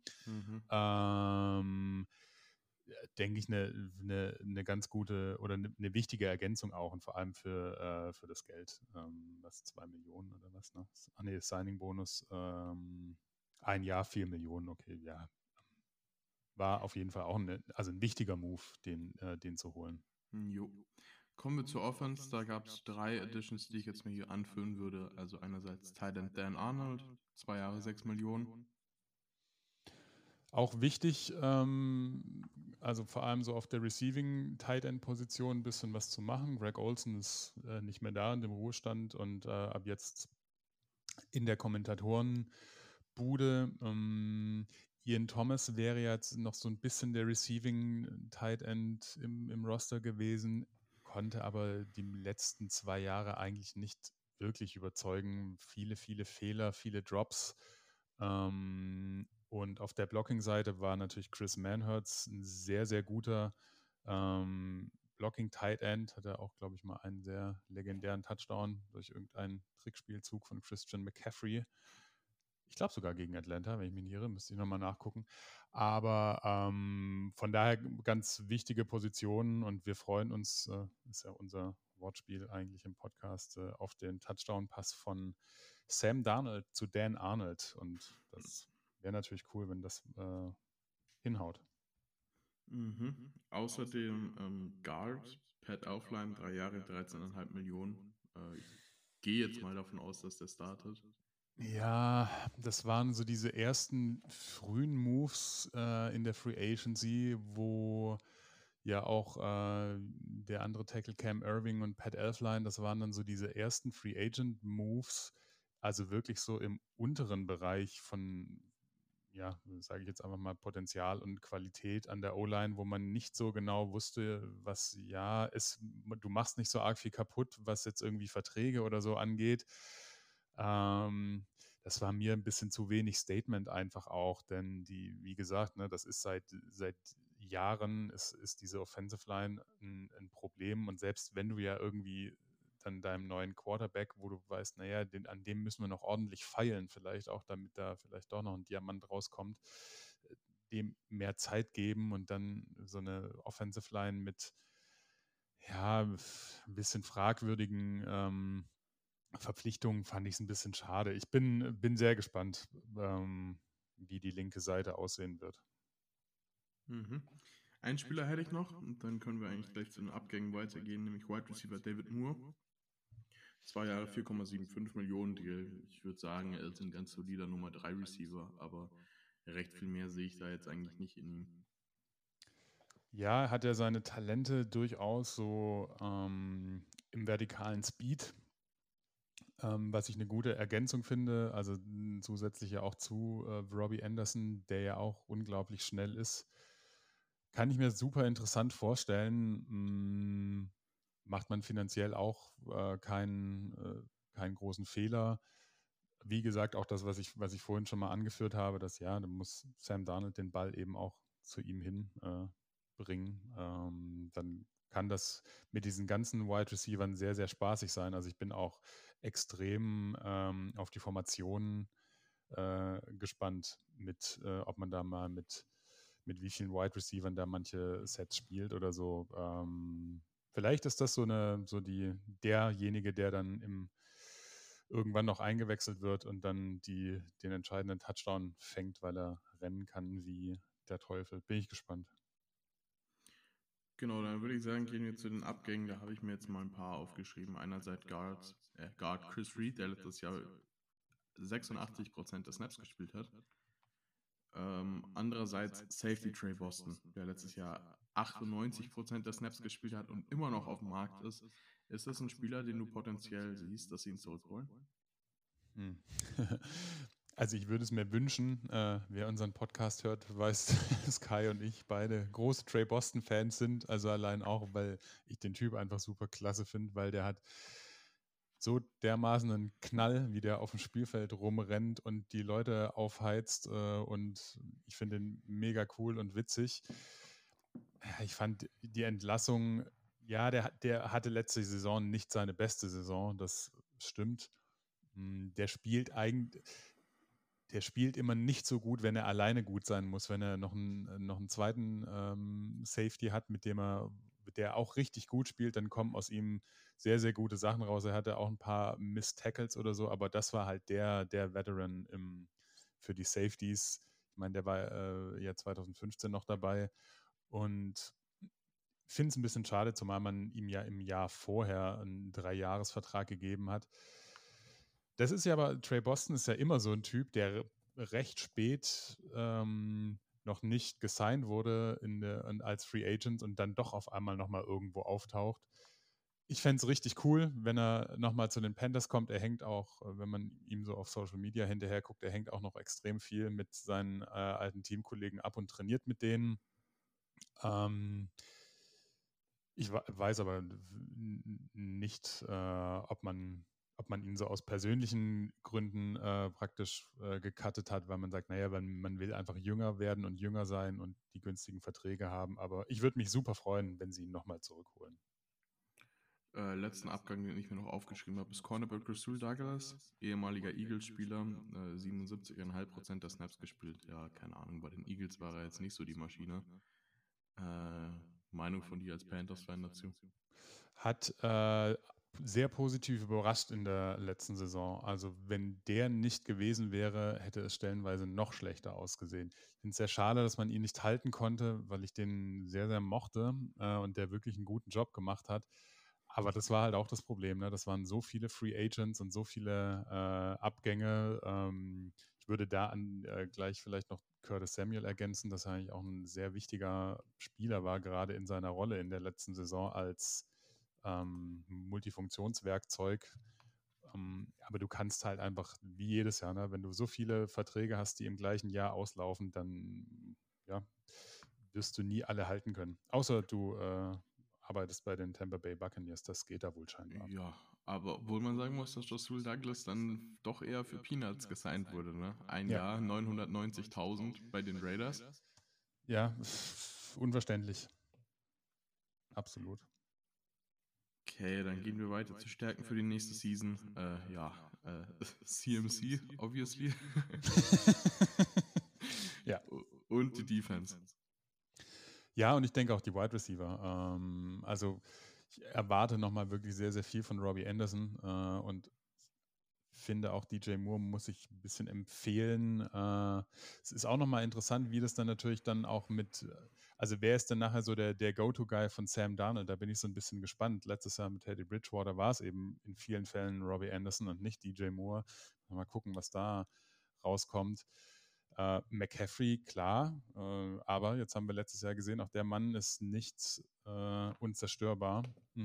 Denke ich, eine ganz gute oder eine wichtige Ergänzung auch und vor allem für das Geld. Was, 2 Millionen oder was? Ne? Signing-Bonus. Ein Jahr 4 Millionen, okay, ja. War auf jeden Fall auch ein wichtiger Move, den zu holen. Jo. Kommen wir zur Offense. Da gab es 3 Additions, die ich jetzt mal hier anführen würde. Also einerseits Tight End Dan Arnold, 2 Jahre 6 Millionen. Auch wichtig, also vor allem so auf der Receiving-Tight-End-Position ein bisschen was zu machen. Greg Olsen ist nicht mehr da in dem Ruhestand und ab jetzt in der Kommentatorenbude. Ian Thomas wäre jetzt noch so ein bisschen der Receiving-Tight-End im Roster gewesen, konnte aber die letzten 2 Jahre eigentlich nicht wirklich überzeugen. Viele, viele Fehler, viele Drops. Und auf der Blocking-Seite war natürlich Chris Manhertz ein sehr, sehr guter Blocking Tight End. Hatte auch, glaube ich, mal einen sehr legendären Touchdown durch irgendeinen Trickspielzug von Christian McCaffrey. Ich glaube sogar gegen Atlanta, wenn ich mich nicht irre, müsste ich nochmal nachgucken. Aber von daher ganz wichtige Positionen und wir freuen uns, ist ja unser Wortspiel eigentlich im Podcast, auf den Touchdown-Pass von Sam Darnold zu Dan Arnold. Und das wäre natürlich cool, wenn das hinhaut. Außerdem Guard, Pat Elflein, 3 Jahre, 13,5 Millionen. Ich gehe jetzt mal davon aus, dass der startet. Ja, das waren so diese ersten frühen Moves in der Free Agency, wo ja auch der andere Tackle Cam Irving und Pat Elflein, das waren dann so diese ersten Free Agent Moves, also wirklich so im unteren Bereich ja, sage ich jetzt einfach mal, Potenzial und Qualität an der O-Line, wo man nicht so genau wusste, du machst nicht so arg viel kaputt, was jetzt irgendwie Verträge oder so angeht. Das war mir ein bisschen zu wenig Statement einfach auch, denn wie gesagt, ne, das ist seit Jahren ist diese Offensive Line ein Problem, und selbst wenn du ja irgendwie dann deinem neuen Quarterback, wo du weißt, naja, an dem müssen wir noch ordentlich feilen, vielleicht auch, damit da vielleicht doch noch ein Diamant rauskommt, dem mehr Zeit geben und dann so eine Offensive Line mit ja, ein bisschen fragwürdigen Verpflichtungen fand ich es ein bisschen schade. Ich bin sehr gespannt, wie die linke Seite aussehen wird. Mhm. Einen Spieler hätte ich noch und dann können wir eigentlich gleich zu den Abgängen weitergehen, nämlich Wide Receiver David Moore. 2 Jahre 4,75 Millionen Deal. Ich würde sagen, er ist ein ganz solider Nummer 3 Receiver, aber recht viel mehr sehe ich da jetzt eigentlich nicht in ihm. Ja, hat er seine Talente durchaus so im vertikalen Speed, was ich eine gute Ergänzung finde. Also zusätzlich ja auch zu Robbie Anderson, der ja auch unglaublich schnell ist. Kann ich mir super interessant vorstellen. Macht man finanziell auch keinen großen Fehler. Wie gesagt, auch das, was ich vorhin schon mal angeführt habe, dass ja, da muss Sam Darnold den Ball eben auch zu ihm hin bringen. Dann kann das mit diesen ganzen Wide Receivern sehr, sehr spaßig sein. Also ich bin auch extrem auf die Formationen gespannt, ob man da mal mit wie vielen Wide Receivern da manche Sets spielt oder so. Vielleicht ist das derjenige, der dann irgendwann noch eingewechselt wird und dann den entscheidenden Touchdown fängt, weil er rennen kann wie der Teufel. Bin ich gespannt. Genau, dann würde ich sagen, gehen wir zu den Abgängen. Da habe ich mir jetzt mal ein paar aufgeschrieben. Einerseits Guard Chris Reed, der letztes Jahr 86% der Snaps gespielt hat. Andererseits Safety Trey Boston, der letztes Jahr 98% der Snaps gespielt hat und immer noch auf dem Markt ist. Ist das ein Spieler, den du potenziell siehst, dass sie ihn zurückholen? Hm. Also ich würde es mir wünschen, wer unseren Podcast hört, weiß, dass Kai und ich beide große Trey Boston-Fans sind. Also allein auch, weil ich den Typ einfach super klasse finde, weil der hat so dermaßen einen Knall, wie der auf dem Spielfeld rumrennt und die Leute aufheizt. Und ich finde ihn mega cool und witzig. Ich fand die Entlassung, ja, der hatte letzte Saison nicht seine beste Saison, das stimmt. Der spielt immer nicht so gut, wenn er alleine gut sein muss, wenn er noch einen zweiten Safety hat, der auch richtig gut spielt, dann kommen aus ihm sehr, sehr gute Sachen raus. Er hatte auch ein paar Miss-Tackles oder so, aber das war halt der Veteran für die Safeties. Ich meine, der war ja 2015 noch dabei und finde es ein bisschen schade, zumal man ihm ja im Jahr vorher einen 3-Jahres-Vertrag gegeben hat. Das ist ja aber, Trey Boston ist ja immer so ein Typ, der recht spät noch nicht gesigned wurde als Free Agent und dann doch auf einmal nochmal irgendwo auftaucht. Ich fände es richtig cool, wenn er nochmal zu den Panthers kommt. Er hängt auch, wenn man ihm so auf Social Media hinterher guckt, er hängt auch noch extrem viel mit seinen alten Teamkollegen ab und trainiert mit denen. Ich weiß aber nicht, ob man ihn so aus persönlichen Gründen praktisch gecuttet hat, weil man sagt, naja, man will einfach jünger werden und jünger sein und die günstigen Verträge haben. Aber ich würde mich super freuen, wenn sie ihn nochmal zurückholen. Letzten Abgang, den ich mir noch aufgeschrieben habe, ist Cornerback Rasul Douglas, ehemaliger Eagles-Spieler, 77,5% der Snaps gespielt. Ja, keine Ahnung, bei den Eagles war er jetzt nicht so die Maschine. Meinung von dir als Panthers-Fan dazu? Hat sehr positiv überrascht in der letzten Saison. Also wenn der nicht gewesen wäre, hätte es stellenweise noch schlechter ausgesehen. Ich finde es sehr schade, dass man ihn nicht halten konnte, weil ich den sehr, sehr mochte und der wirklich einen guten Job gemacht hat. Aber das war halt auch das Problem. Ne? Das waren so viele Free Agents und so viele Abgänge. Ich würde da gleich vielleicht noch Curtis Samuel ergänzen, dass er eigentlich auch ein sehr wichtiger Spieler war, gerade in seiner Rolle in der letzten Saison als Multifunktionswerkzeug. Aber du kannst halt einfach, wie jedes Jahr, ne, wenn du so viele Verträge hast, die im gleichen Jahr auslaufen, dann ja, wirst du nie alle halten können. Außer du arbeitest bei den Tampa Bay Buccaneers, das geht da wohl scheinbar. Ja, aber obwohl man sagen muss, dass Rasul Douglas dann doch eher für Peanuts gesigned wurde, ne? Ein Ja. Jahr 990.000 bei den Raiders. Ja, unverständlich. Absolut. Okay, dann gehen wir weiter zu Stärken für die nächste Season. CMC, obviously. Ja. Und die Defense. Ja, und ich denke auch die Wide Receiver. Also ich erwarte nochmal wirklich sehr, sehr viel von Robbie Anderson und finde auch DJ Moore muss ich ein bisschen empfehlen. Es ist auch nochmal interessant, wie das dann natürlich dann auch also wer ist denn nachher so der Go-To-Guy von Sam Darnold? Da bin ich so ein bisschen gespannt. Letztes Jahr mit Teddy Bridgewater war es eben in vielen Fällen Robbie Anderson und nicht DJ Moore. Mal gucken, was da rauskommt. McCaffrey, klar, aber jetzt haben wir letztes Jahr gesehen, auch der Mann ist nicht unzerstörbar.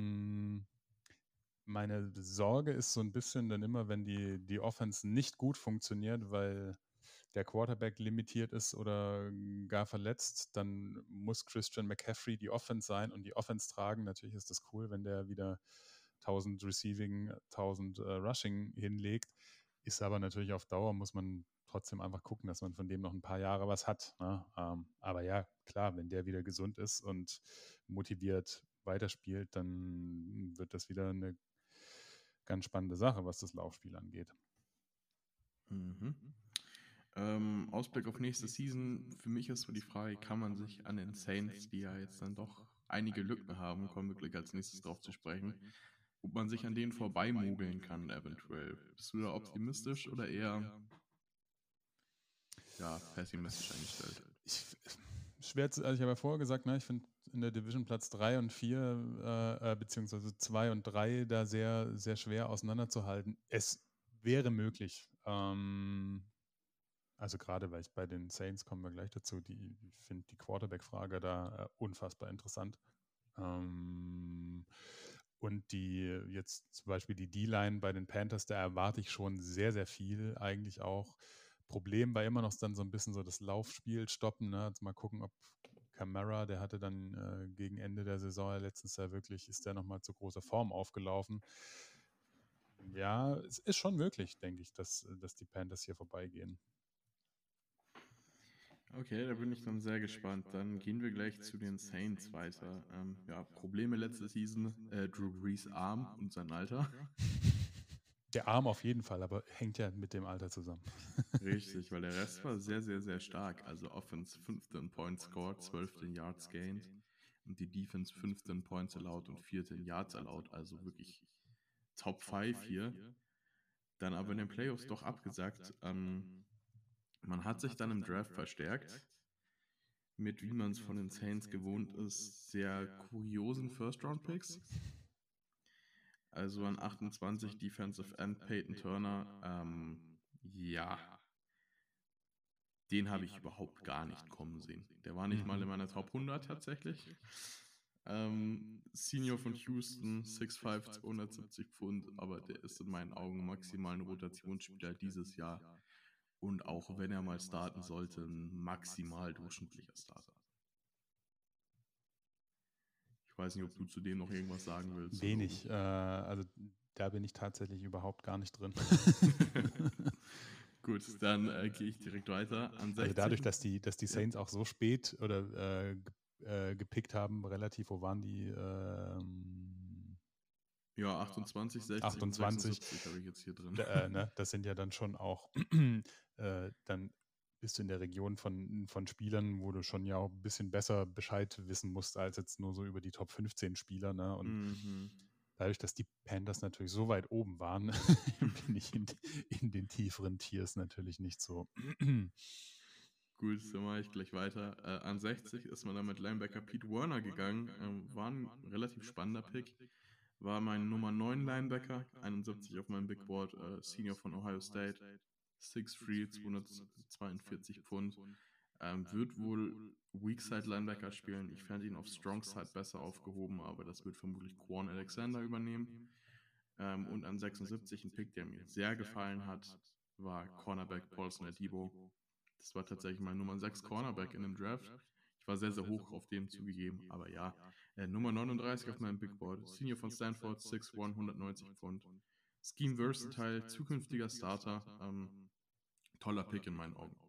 Meine Sorge ist so ein bisschen dann immer, wenn die Offense nicht gut funktioniert, weil der Quarterback limitiert ist oder gar verletzt, dann muss Christian McCaffrey die Offense sein und die Offense tragen. Natürlich ist das cool, wenn der wieder 1000 Receiving, 1000 Rushing hinlegt. Ist aber natürlich auf Dauer, muss man trotzdem einfach gucken, dass man von dem noch ein paar Jahre was hat. Ne? Aber ja, klar, wenn der wieder gesund ist und motiviert weiterspielt, dann wird das wieder eine ganz spannende Sache, was das Laufspiel angeht. Mhm. Ausblick auf nächste Season. Für mich ist so die Frage, kann man sich an den Saints, die ja jetzt dann doch einige Lücken haben, kommen wir gleich als nächstes drauf zu sprechen, ob man sich an denen vorbeimogeln kann eventuell. Bist du da optimistisch oder eher pessimistisch eingestellt? Also ich habe ja vorher gesagt, ne, ich finde in der Division Platz 3 und 4 beziehungsweise 2 und 3 da sehr, sehr schwer auseinanderzuhalten. Es wäre möglich. Also gerade, weil ich bei den Saints, kommen wir gleich dazu, ich finde die Quarterback-Frage da unfassbar interessant. Und jetzt zum Beispiel die D-Line bei den Panthers, da erwarte ich schon sehr, sehr viel eigentlich auch. Problem war immer noch dann so ein bisschen so das Laufspiel stoppen. Ne? Also mal gucken, ob Kamara, der hatte dann gegen Ende der Saison letztens ja wirklich, ist der nochmal zu großer Form aufgelaufen. Ja, es ist schon möglich, denke ich, dass die Panthers hier vorbeigehen. Okay, da bin ich dann sehr gespannt. Dann gehen wir gleich zu den Saints weiter. Probleme letzte Season, Drew Brees Arm und sein Alter. Der Arm auf jeden Fall, aber hängt ja mit dem Alter zusammen. Richtig, weil der Rest war sehr, sehr, sehr stark. Also Offense 15 Points scored, 12 Yards gained und die Defense 15 Points allowed und 14 Yards allowed. Also wirklich Top 5 hier. Dann aber in den Playoffs doch abgesagt. Man hat sich dann im Draft verstärkt mit, wie man es von den Saints gewohnt ist, sehr kuriosen First-Round-Picks. Also an 28 Defensive End Peyton Turner, den habe ich überhaupt gar nicht kommen sehen. Der war nicht mal in meiner Top 100 tatsächlich. Senior von Houston, 6'5", 270 Pfund, aber der ist in meinen Augen maximal ein Rotationsspieler dieses Jahr. Und auch wenn er mal starten sollte, ein maximal durchschnittlicher Starter. Ich weiß nicht, ob du zu dem noch irgendwas sagen willst. Wenig. Also da bin ich tatsächlich überhaupt gar nicht drin. Gut, dann gehe ich direkt weiter. An 16. Also dadurch, dass die Saints auch so spät oder gepickt haben, relativ, wo waren die? 28, 60 28. Und 76 habe ich jetzt hier drin. Ne, das sind ja dann schon auch, dann bist du in der Region von Spielern, wo du schon ja auch ein bisschen besser Bescheid wissen musst, als jetzt nur so über die Top 15 Spieler. Ne? Und dadurch, dass die Panthers natürlich so weit oben waren, bin ich in den tieferen Tiers natürlich nicht so. Gut, dann mache ich gleich weiter. An 60 ist man dann mit Linebacker Pete Werner gegangen. War ein relativ spannender Pick. War mein Nummer 9 Linebacker, 71 auf meinem Big Board, Senior von Ohio State, 6'3", 242 Pfund. Wird wohl Weakside Linebacker spielen. Ich fände ihn auf Strong Side besser aufgehoben, aber das wird vermutlich Quan Alexander übernehmen. Und an 76 ein Pick, der mir sehr gefallen hat, war Cornerback Paulson Adebo. Das war tatsächlich mein Nummer 6 Cornerback in dem Draft. Ich war sehr, sehr hoch auf dem zugegeben, aber ja. Nummer 39 auf meinem Big Board. Senior von Stanford, 6'1", 190 Pfund. Scheme Versatile, zukünftiger Starter. Toller Pick in meinen Augen.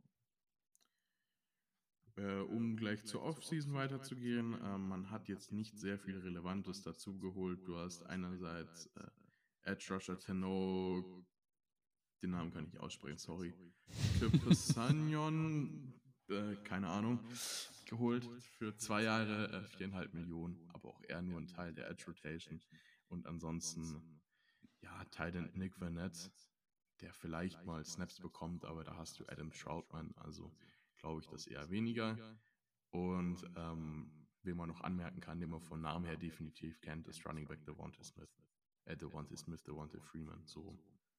Um gleich zur Offseason weiterzugehen, man hat jetzt nicht sehr viel Relevantes dazu geholt. Du hast einerseits Edge Rusher Tenno, den Namen kann ich aussprechen, sorry. Kepesanyon, keine Ahnung, geholt für 2 Jahre 4,5 Millionen, aber auch eher nur ein Teil der Edge Rotation. Und ansonsten, ja, Tight Nick Vannett, der vielleicht mal Snaps bekommt, aber da hast du Adam Troutman, also glaube ich das eher weniger. Und wen man noch anmerken kann, den man von Namen her definitiv kennt, ist Running Back Devonta Freeman, so.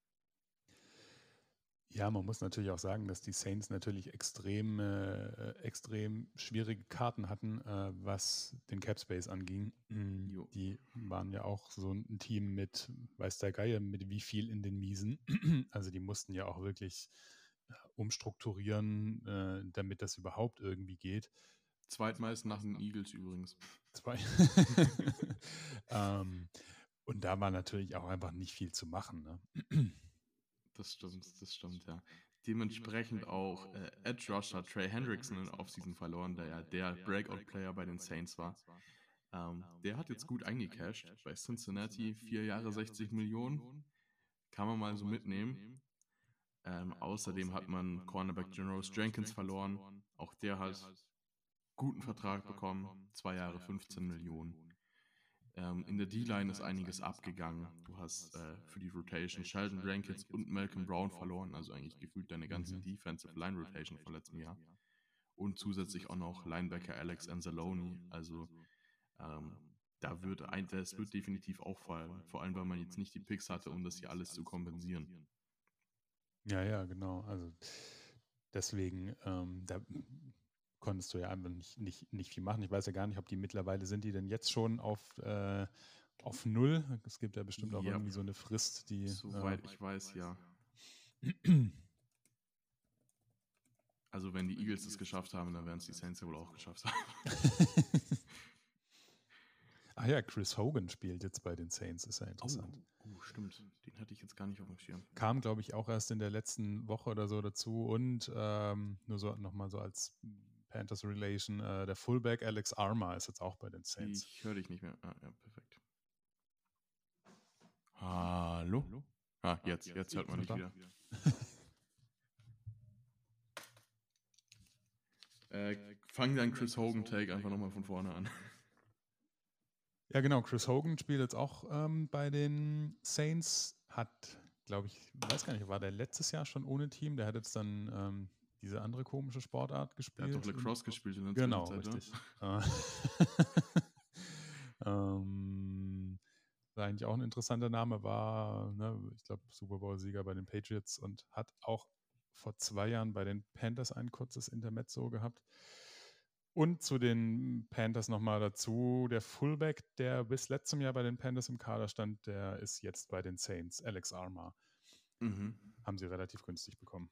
Ja, man muss natürlich auch sagen, dass die Saints natürlich extrem schwierige Karten hatten, was den Cap Space anging. Die waren ja auch so ein Team mit, weiß der Geier, mit wie viel in den Miesen. Also die mussten ja auch wirklich umstrukturieren, damit das überhaupt irgendwie geht. Zweitmeist nach den Eagles übrigens. Und da war natürlich auch einfach nicht viel zu machen, ne? Das stimmt, ja. Dementsprechend auch Edge Rusher Trey Hendrickson in Offseason verloren, der ja der Breakout-Player bei den Saints war. Der hat jetzt gut eingecashed bei Cincinnati, 4 Jahre 60 Millionen. Kann man mal so mitnehmen. Außerdem hat man Cornerback Janoris Jenkins verloren. Auch der hat guten Vertrag bekommen, 2 Jahre 15 Millionen. In der D-Line ist einiges abgegangen. Du hast für die Rotation Sheldon Rankins und Malcolm Brown verloren, also eigentlich gefühlt deine ganze Defensive Line Rotation von letztem Jahr. Und zusätzlich auch noch Linebacker Alex Anzalone. Also das wird definitiv auffallen, vor allem weil man jetzt nicht die Picks hatte, um das hier alles zu kompensieren. Ja, genau. Also deswegen, da konntest du ja einfach nicht viel machen. Ich weiß ja gar nicht, ob die mittlerweile sind, die denn jetzt schon auf 0. Es gibt ja bestimmt auch irgendwie so eine Frist, die. Soweit ich weiß, ja. Also wenn die Eagles es geschafft haben, dann werden es die Saints ja wohl auch geschafft haben. Ach ja, Chris Hogan spielt jetzt bei den Saints, ist ja interessant. Oh, stimmt. Den hatte ich jetzt gar nicht auf dem Schirm. Kam, glaube ich, auch erst in der letzten Woche oder so dazu und nur so nochmal so als Panthers Relation, der Fullback Alex Armour ist jetzt auch bei den Saints. Ich höre dich nicht mehr. Ja, perfekt. Hallo? Jetzt hört man dich wieder. Fang deinen Chris Hogan-Take einfach nochmal von vorne an. Ja, genau. Chris Hogan spielt jetzt auch bei den Saints. Hat, glaube ich, weiß gar nicht, war der letztes Jahr schon ohne Team? Der hat jetzt dann diese andere komische Sportart gespielt. Der hat doch Lacrosse gespielt in der Genau, Zwischenzeit, richtig. War eigentlich auch ein interessanter Name, war, ich glaube, Super Bowl-Sieger bei den Patriots und hat auch vor 2 Jahren bei den Panthers ein kurzes Intermezzo gehabt. Und zu den Panthers nochmal dazu, der Fullback, der bis letztem Jahr bei den Panthers im Kader stand, der ist jetzt bei den Saints, Alex Armour. Haben sie relativ günstig bekommen.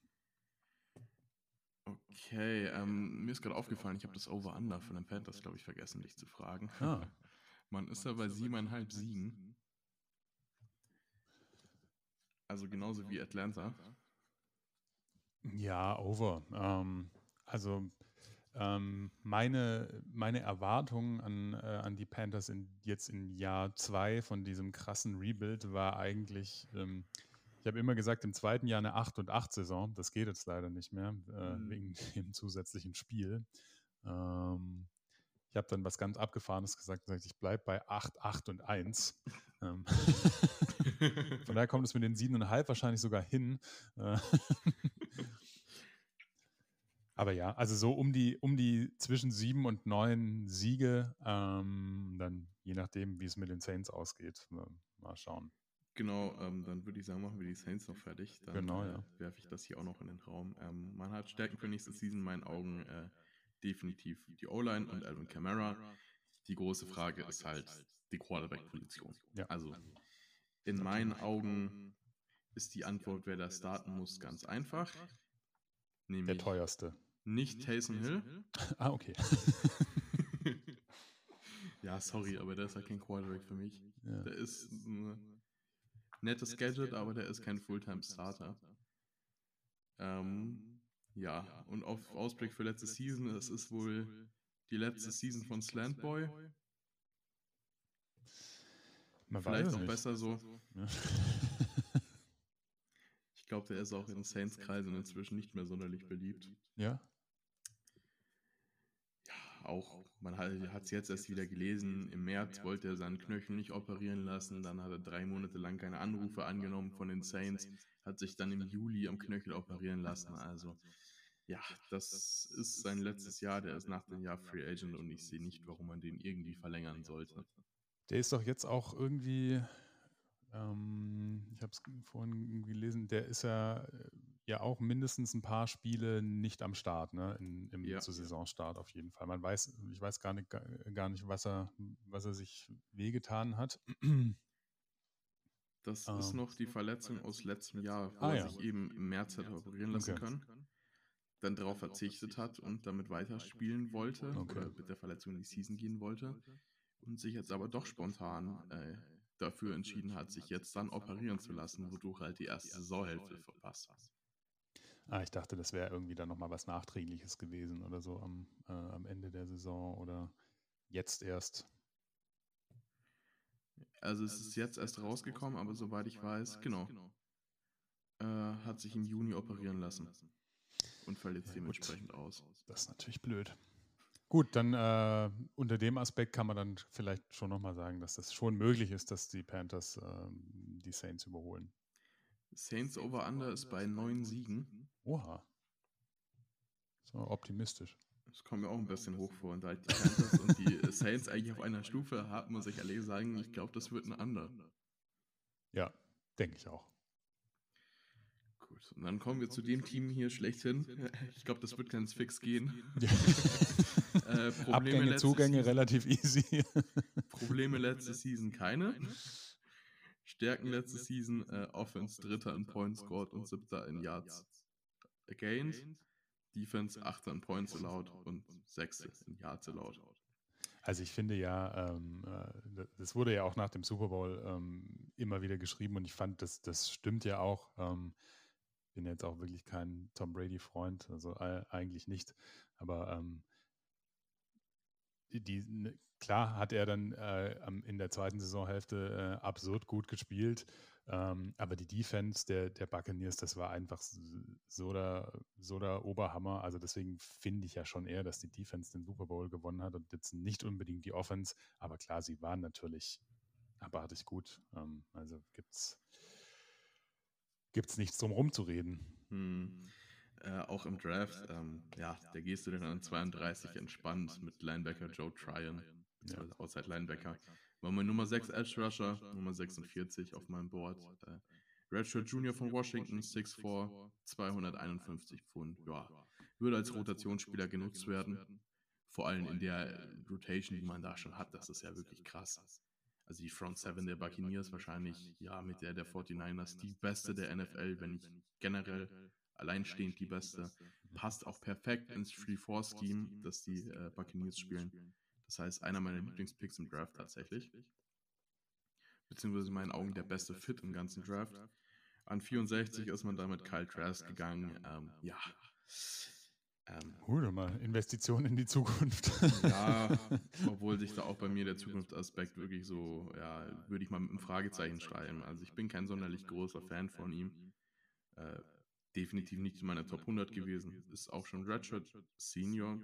Okay, mir ist gerade aufgefallen, ich habe das Over-Under von den Panthers, glaube ich, vergessen, dich zu fragen. Man ist ja bei 7,5 Siegen. Also genauso wie Atlanta. Ja, over. Meine Erwartungen an die Panthers jetzt in Jahr 2 von diesem krassen Rebuild war eigentlich, ich habe immer gesagt, im zweiten Jahr eine 8-8-Saison. Das geht jetzt leider nicht mehr, wegen dem zusätzlichen Spiel. Ich habe dann was ganz Abgefahrenes gesagt, ich bleibe bei 8-8-1. Von daher kommt es mit den 7,5 wahrscheinlich sogar hin. Aber ja, also so um die zwischen 7 und 9 Siege, dann je nachdem, wie es mit den Saints ausgeht. Mal schauen. Genau, dann würde ich sagen, machen wir die Saints noch fertig. Dann werfe ich das hier auch noch in den Raum. Man hat Stärken für nächste Season in meinen Augen definitiv die O-Line und Alvin Kamara. Die große Frage ist halt die Quarterback-Position. Ja. Also In meinen Augen ist die Antwort, wer da starten muss, ganz einfach. Der Nämlich teuerste. nicht Taysom Hill. Okay. Ja, sorry, aber der ist halt kein Quarterback für mich. Ja. Der ist ein nettes Gadget, aber der ist kein Fulltime-Starter. Ja, und auf Ausblick für letzte Season, es ist wohl die letzte Season von Slantboy. Man Vielleicht weiß auch nicht. besser so. Ja. Ich glaube, der ist auch in Saints-Kreisen inzwischen nicht mehr sonderlich beliebt. Ja? Ja, auch, man hat es jetzt erst wieder gelesen, im März wollte er seinen Knöchel nicht operieren lassen, dann hat er 3 Monate lang keine Anrufe angenommen von den Saints, hat sich dann im Juli am Knöchel operieren lassen, also ja, das ist sein letztes Jahr, der ist nach dem Jahr Free Agent und ich sehe nicht, warum man den irgendwie verlängern sollte. Der ist doch jetzt auch irgendwie, ich habe es vorhin gelesen, der ist ja auch mindestens ein paar Spiele nicht am Start, ne? Zu Saisonstart auf jeden Fall. Ich weiß gar nicht, was er sich wehgetan hat. Das ist noch die Verletzung aus letztem Jahr, wo er sich eben im März hat operieren lassen können, dann darauf verzichtet hat und damit weiterspielen wollte oder mit der Verletzung in die Season gehen wollte und sich jetzt aber doch spontan dafür entschieden hat, sich jetzt dann operieren zu lassen, wodurch halt die erste Saisonhälfte verpasst hat. Ich dachte, das wäre irgendwie dann nochmal was Nachträgliches gewesen oder so am Ende der Saison oder jetzt erst. Also es ist jetzt erst rausgekommen, aber soweit ich weiß, genau, hat sich im Juni operieren lassen und fällt jetzt dementsprechend aus. Das ist natürlich blöd. Gut, dann unter dem Aspekt kann man dann vielleicht schon nochmal sagen, dass das schon möglich ist, dass die Panthers die Saints überholen. Saints Over-Under ist bei 9 Siegen. Oha. So optimistisch. Das kommt mir auch ein bisschen hoch vor. Und da die Panthers und die Saints eigentlich auf einer Stufe haben, muss ich ehrlich sagen, ich glaube, das wird ein Under. Ja, denke ich auch. Gut, und dann kommen wir zu dem Team hier schlechthin. Ich glaube, das wird ganz fix gehen. Abgänge, Zugänge relativ easy. Probleme letzte Season keine. Stärken letzte Season, Offense 3. in Points scored und 7. in Yards against. Defense 8. in Points allowed und 6. in Yards allowed. Also ich finde ja, das wurde ja auch nach dem Super Bowl immer wieder geschrieben und ich fand, das stimmt ja auch. Bin jetzt auch wirklich kein Tom Brady-Freund, also eigentlich nicht. Aber klar hat er dann in der zweiten Saisonhälfte absurd gut gespielt. Aber die Defense der Buccaneers, das war einfach so der Oberhammer. Also deswegen finde ich ja schon eher, dass die Defense den Super Bowl gewonnen hat und jetzt nicht unbedingt die Offense. Aber klar, sie waren natürlich abartig gut. Also gibt's nichts drum rumzureden. Auch im Draft, da gehst du dann an 32 entspannt mit Linebacker Joe Tryon, beziehungsweise Outside Linebacker. War mein Nummer 6 Edge Rusher, Nummer 46 auf meinem Board. Redshirt Junior von Washington, 6'4", 251 Pfund. Ja, würde als Rotationsspieler genutzt werden. Vor allem in der Rotation, die man da schon hat, das ist ja wirklich krass. Also die Front 7 der Buccaneers wahrscheinlich, ja, mit der 49ers die beste der NFL, wenn nicht generell alleinstehend die beste. Passt auch perfekt ins 3-4-Scheme, das die Buccaneers spielen. Das heißt, einer meiner Lieblingspicks im Draft tatsächlich. Beziehungsweise in meinen Augen der beste Fit im ganzen Draft. An 64 ist man damit Kyle Trask gegangen. Hol mal Investitionen in die Zukunft. Ja, obwohl sich da auch bei mir der Zukunftsaspekt wirklich so, ja, würde ich mal mit einem Fragezeichen schreiben. Also ich bin kein sonderlich großer Fan von ihm. Definitiv nicht in meiner Top 100 gewesen. Ist auch schon Redshirt Senior.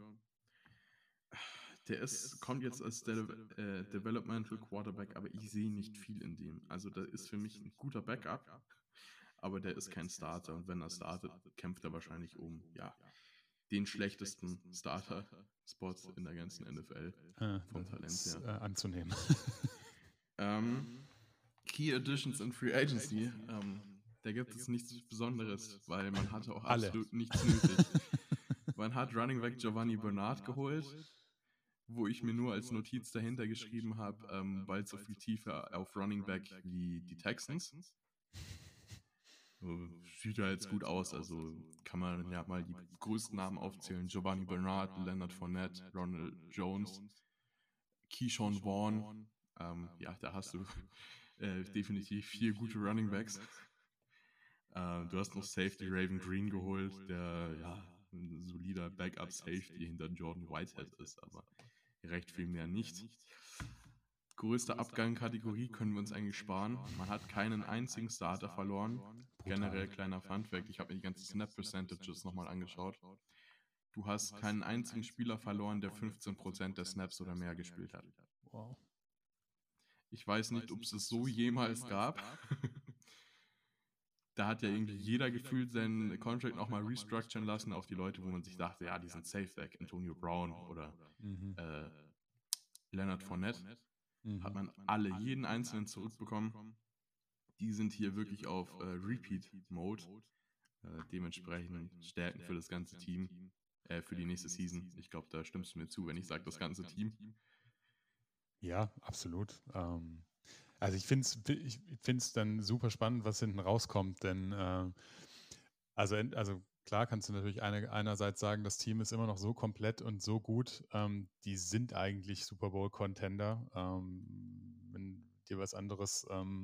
Der kommt jetzt als Developmental Quarterback, aber ich sehe nicht viel in dem. Also der ist für mich ein guter Backup, aber der ist kein Starter. Und wenn er startet, kämpft er wahrscheinlich um, den schlechtesten Starter-Spot in der ganzen NFL vom Talent her. Anzunehmen. Key Additions in Free Agency. Da gibt es nichts Besonderes, weil man hatte auch absolut nichts nötig. Man hat Running Back Giovanni Bernard geholt. wo ich mir nur als Notiz dahinter geschrieben habe, weil so viel Tiefe auf Running Back wie die Texans. Sieht ja jetzt gut aus, also kann man ja mal die größten Namen aufzählen. Giovanni Bernard, Leonard Fournette, Ronald Jones, Keyshawn Vaughn. Ja, da hast du definitiv 4 gute Running Backs. Du hast noch Safety Raven Green geholt, der ja ein solider Backup-Safety hinter Jordan Whitehead ist, aber recht viel mehr nicht. Größte Abgang-Kategorie können wir uns eigentlich sparen. Man hat keinen einzigen Starter verloren. Generell kleiner Funfact, ich habe mir die ganzen Snap-Percentages nochmal angeschaut. Du hast keinen einzigen Spieler verloren, der 15% der Snaps oder mehr gespielt hat. Wow. Ich weiß nicht, ob es so jemals gab. Da hat ja irgendwie jeder gefühlt seinen Contract nochmal restructuren lassen auf die Leute, wo man sich dachte, ja, die sind safe weg. Antonio Brown oder Leonard Fournette. Hat man jeden einzelnen zurückbekommen. Die sind hier wirklich auf Repeat-Mode. Dementsprechend Stärken für das ganze Team, für die nächste Season. Ich glaube, da stimmst du mir zu, wenn ich sage, das ganze Team. Ja, absolut. Also ich finde es dann super spannend, was hinten rauskommt, denn also klar kannst du natürlich einerseits sagen, das Team ist immer noch so komplett und so gut, die sind eigentlich Super Bowl-Contender. Wenn dir was anderes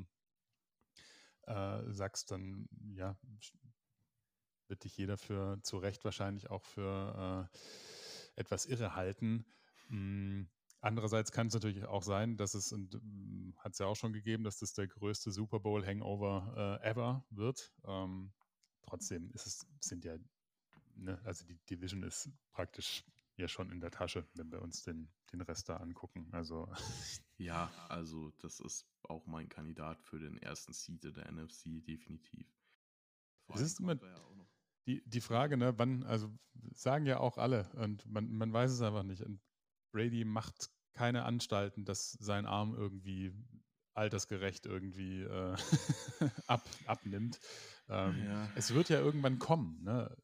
sagst, dann ja, wird dich jeder zu Recht wahrscheinlich auch für etwas irre halten. Andererseits kann es natürlich auch sein, dass es, und hat es ja auch schon gegeben, dass das der größte Super Bowl-Hangover ever wird. Trotzdem sind ja, ne, also die Division ist praktisch ja schon in der Tasche, wenn wir uns den Rest da angucken. Also ja, also das ist auch mein Kandidat für den ersten Seed der NFC, definitiv. Es ist immer die Frage, ne, wann, also sagen ja auch alle und man weiß es einfach nicht. Und Brady macht keine Anstalten, dass sein Arm irgendwie altersgerecht irgendwie abnimmt. Ja. Es wird ja irgendwann kommen. Ne?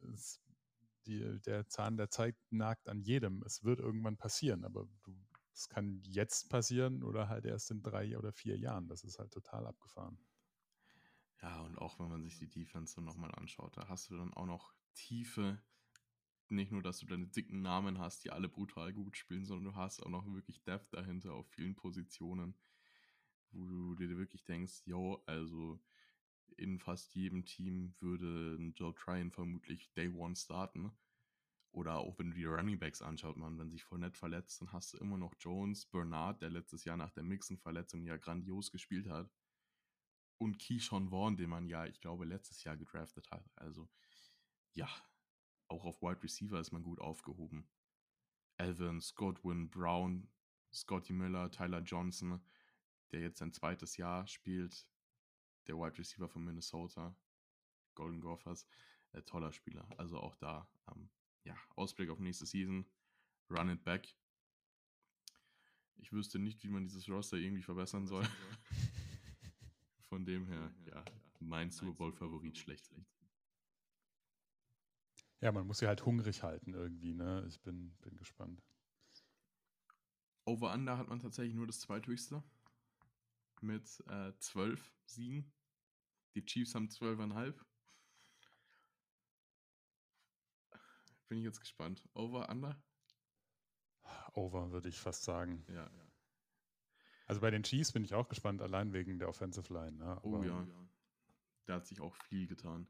Der Zahn der Zeit nagt an jedem. Es wird irgendwann passieren, aber es kann jetzt passieren oder halt erst in 3 oder 4 Jahren. Das ist halt total abgefahren. Ja, und auch wenn man sich die Defense so nochmal anschaut, da hast du dann auch noch Tiefe. Nicht nur, dass du deine dicken Namen hast, die alle brutal gut spielen, sondern du hast auch noch wirklich Depth dahinter auf vielen Positionen, wo du dir wirklich denkst, yo, also in fast jedem Team würde ein Joe Tryon vermutlich Day One starten. Oder auch wenn du die Running Backs anschaut, man, wenn sich Fournette verletzt, dann hast du immer noch Jones, Bernard, der letztes Jahr nach der Mixon-Verletzung ja grandios gespielt hat. Und Keyshawn Vaughn, den man ja, ich glaube, letztes Jahr gedraftet hat. Also, ja, auch auf Wide Receiver ist man gut aufgehoben. Evans, Godwin, Brown, Scotty Miller, Tyler Johnson, der jetzt sein zweites Jahr spielt, der Wide Receiver von Minnesota, Golden Gophers, toller Spieler. Also auch da, ja, Ausblick auf nächste Season, run it back. Ich wüsste nicht, wie man dieses Roster irgendwie verbessern soll. Von dem her, ja, mein Super Bowl-Favorit schlechthin. Ja, man muss sie halt hungrig halten irgendwie, ne? Ich bin gespannt. Over-Under hat man tatsächlich nur das zweithöchste mit 12 Siegen. Die Chiefs haben 12,5. Bin ich jetzt gespannt. Over-Under? Over, würde ich fast sagen. Ja. Also bei den Chiefs bin ich auch gespannt, allein wegen der Offensive Line. Ne? Oh ja, da hat sich auch viel getan.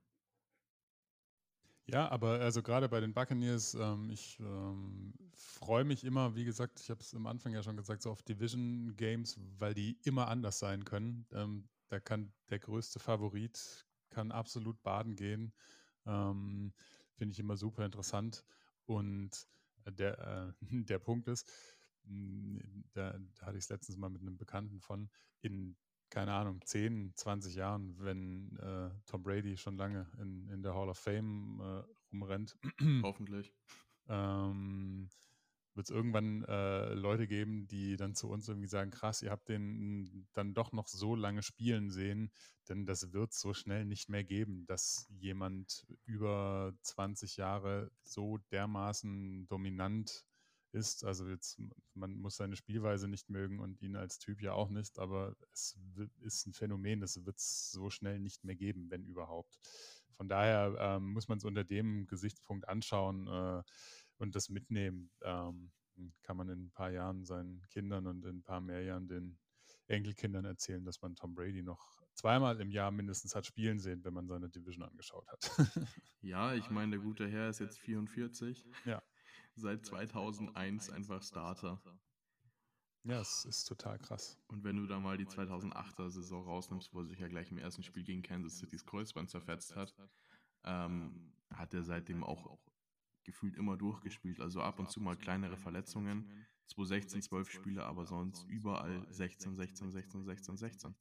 Ja, aber also gerade bei den Buccaneers, ich freue mich immer, wie gesagt, ich habe es am Anfang ja schon gesagt, so auf Division Games, weil die immer anders sein können. Da kann der größte Favorit kann absolut baden gehen. Finde ich immer super interessant. Und der Punkt ist, da hatte ich es letztens mal mit einem Bekannten von, in keine Ahnung, 10, 20 Jahren, wenn Tom Brady schon lange in der Hall of Fame rumrennt. Hoffentlich. Wird es irgendwann Leute geben, die dann zu uns irgendwie sagen, krass, ihr habt den dann doch noch so lange spielen sehen, denn das wird so schnell nicht mehr geben, dass jemand über 20 Jahre so dermaßen dominant ist. Also jetzt, man muss seine Spielweise nicht mögen und ihn als Typ ja auch nicht, aber es ist ein Phänomen, das wird es so schnell nicht mehr geben, wenn überhaupt. Von daher muss man es unter dem Gesichtspunkt anschauen und das mitnehmen. Kann man in ein paar Jahren seinen Kindern und in ein paar mehr Jahren den Enkelkindern erzählen, dass man Tom Brady noch zweimal im Jahr mindestens hat spielen sehen, wenn man seine Division angeschaut hat. Ja, ich meine, der gute Herr ist jetzt 44. Ja. Seit 2001 einfach Starter. Ja, es ist total krass. Und wenn du da mal die 2008er Saison rausnimmst, wo er sich ja gleich im ersten Spiel gegen Kansas City's Kreuzband zerfetzt hat, hat er seitdem auch gefühlt immer durchgespielt. Also ab und zu mal kleinere Verletzungen. 2016 12 Spiele, aber sonst überall 16, 16, 16, 16, 16.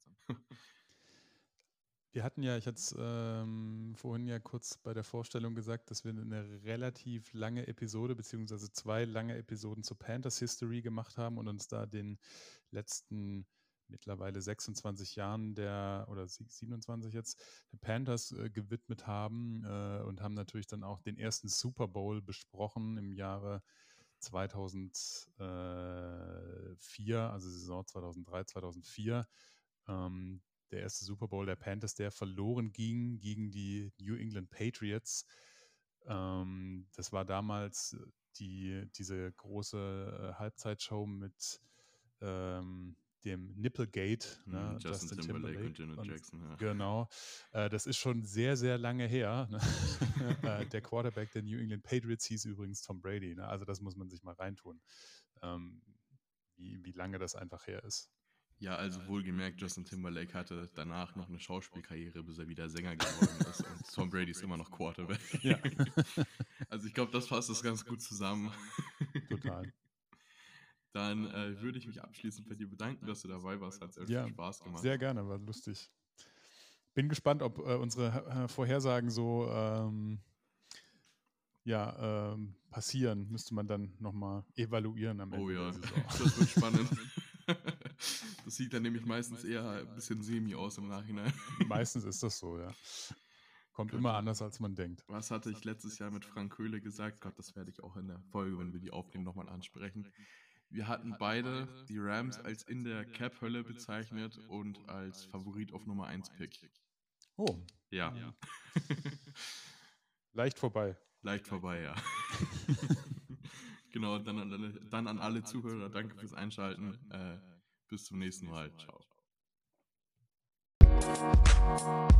Wir hatten ja, ich hatte es vorhin ja kurz bei der Vorstellung gesagt, dass wir eine relativ lange Episode, beziehungsweise 2 lange Episoden zur Panthers History gemacht haben und uns da den letzten mittlerweile 26 Jahren oder 27 jetzt, der Panthers gewidmet haben und haben natürlich dann auch den ersten Super Bowl besprochen im Jahre 2004, also Saison 2003, 2004. Der erste Super Bowl der Panthers, der verloren ging gegen die New England Patriots. Das war damals diese große Halbzeitshow mit dem Nipplegate, ne? Justin Timberlake und Janet Jackson. Ja. Genau, das ist schon sehr, sehr lange her. Ne? Der Quarterback der New England Patriots hieß übrigens Tom Brady. Ne? Also das muss man sich mal reintun, wie lange das einfach her ist. Ja, also wohlgemerkt, Justin Timberlake hatte danach noch eine Schauspielkarriere, bis er wieder Sänger geworden ist. Und Tom Brady ist immer noch Quarterback. Ja. Also ich glaube, das fasst das ganz gut zusammen. Total. Dann würde ich mich abschließend bei dir bedanken, dass du dabei warst. Hat sehr viel Spaß gemacht. Sehr gerne, war lustig. Bin gespannt, ob unsere Vorhersagen so passieren. Müsste man dann nochmal evaluieren am Ende der Saison. Das wird spannend. Das sieht dann nämlich meistens eher ein bisschen semi aus im Nachhinein. Meistens ist das so, ja. Kommt immer anders, als man denkt. Was hatte ich letztes Jahr mit Frank Köhle gesagt? Gott, das werde ich auch in der Folge, wenn wir die aufnehmen, nochmal ansprechen. Wir hatten beide die Rams als in der Cap-Hölle bezeichnet und als Favorit auf Nummer 1 Pick. Oh. Ja. Leicht vorbei. Leicht vorbei, ja. Genau, dann an alle Zuhörer, danke fürs Einschalten. Bis zum nächsten Mal. Ciao.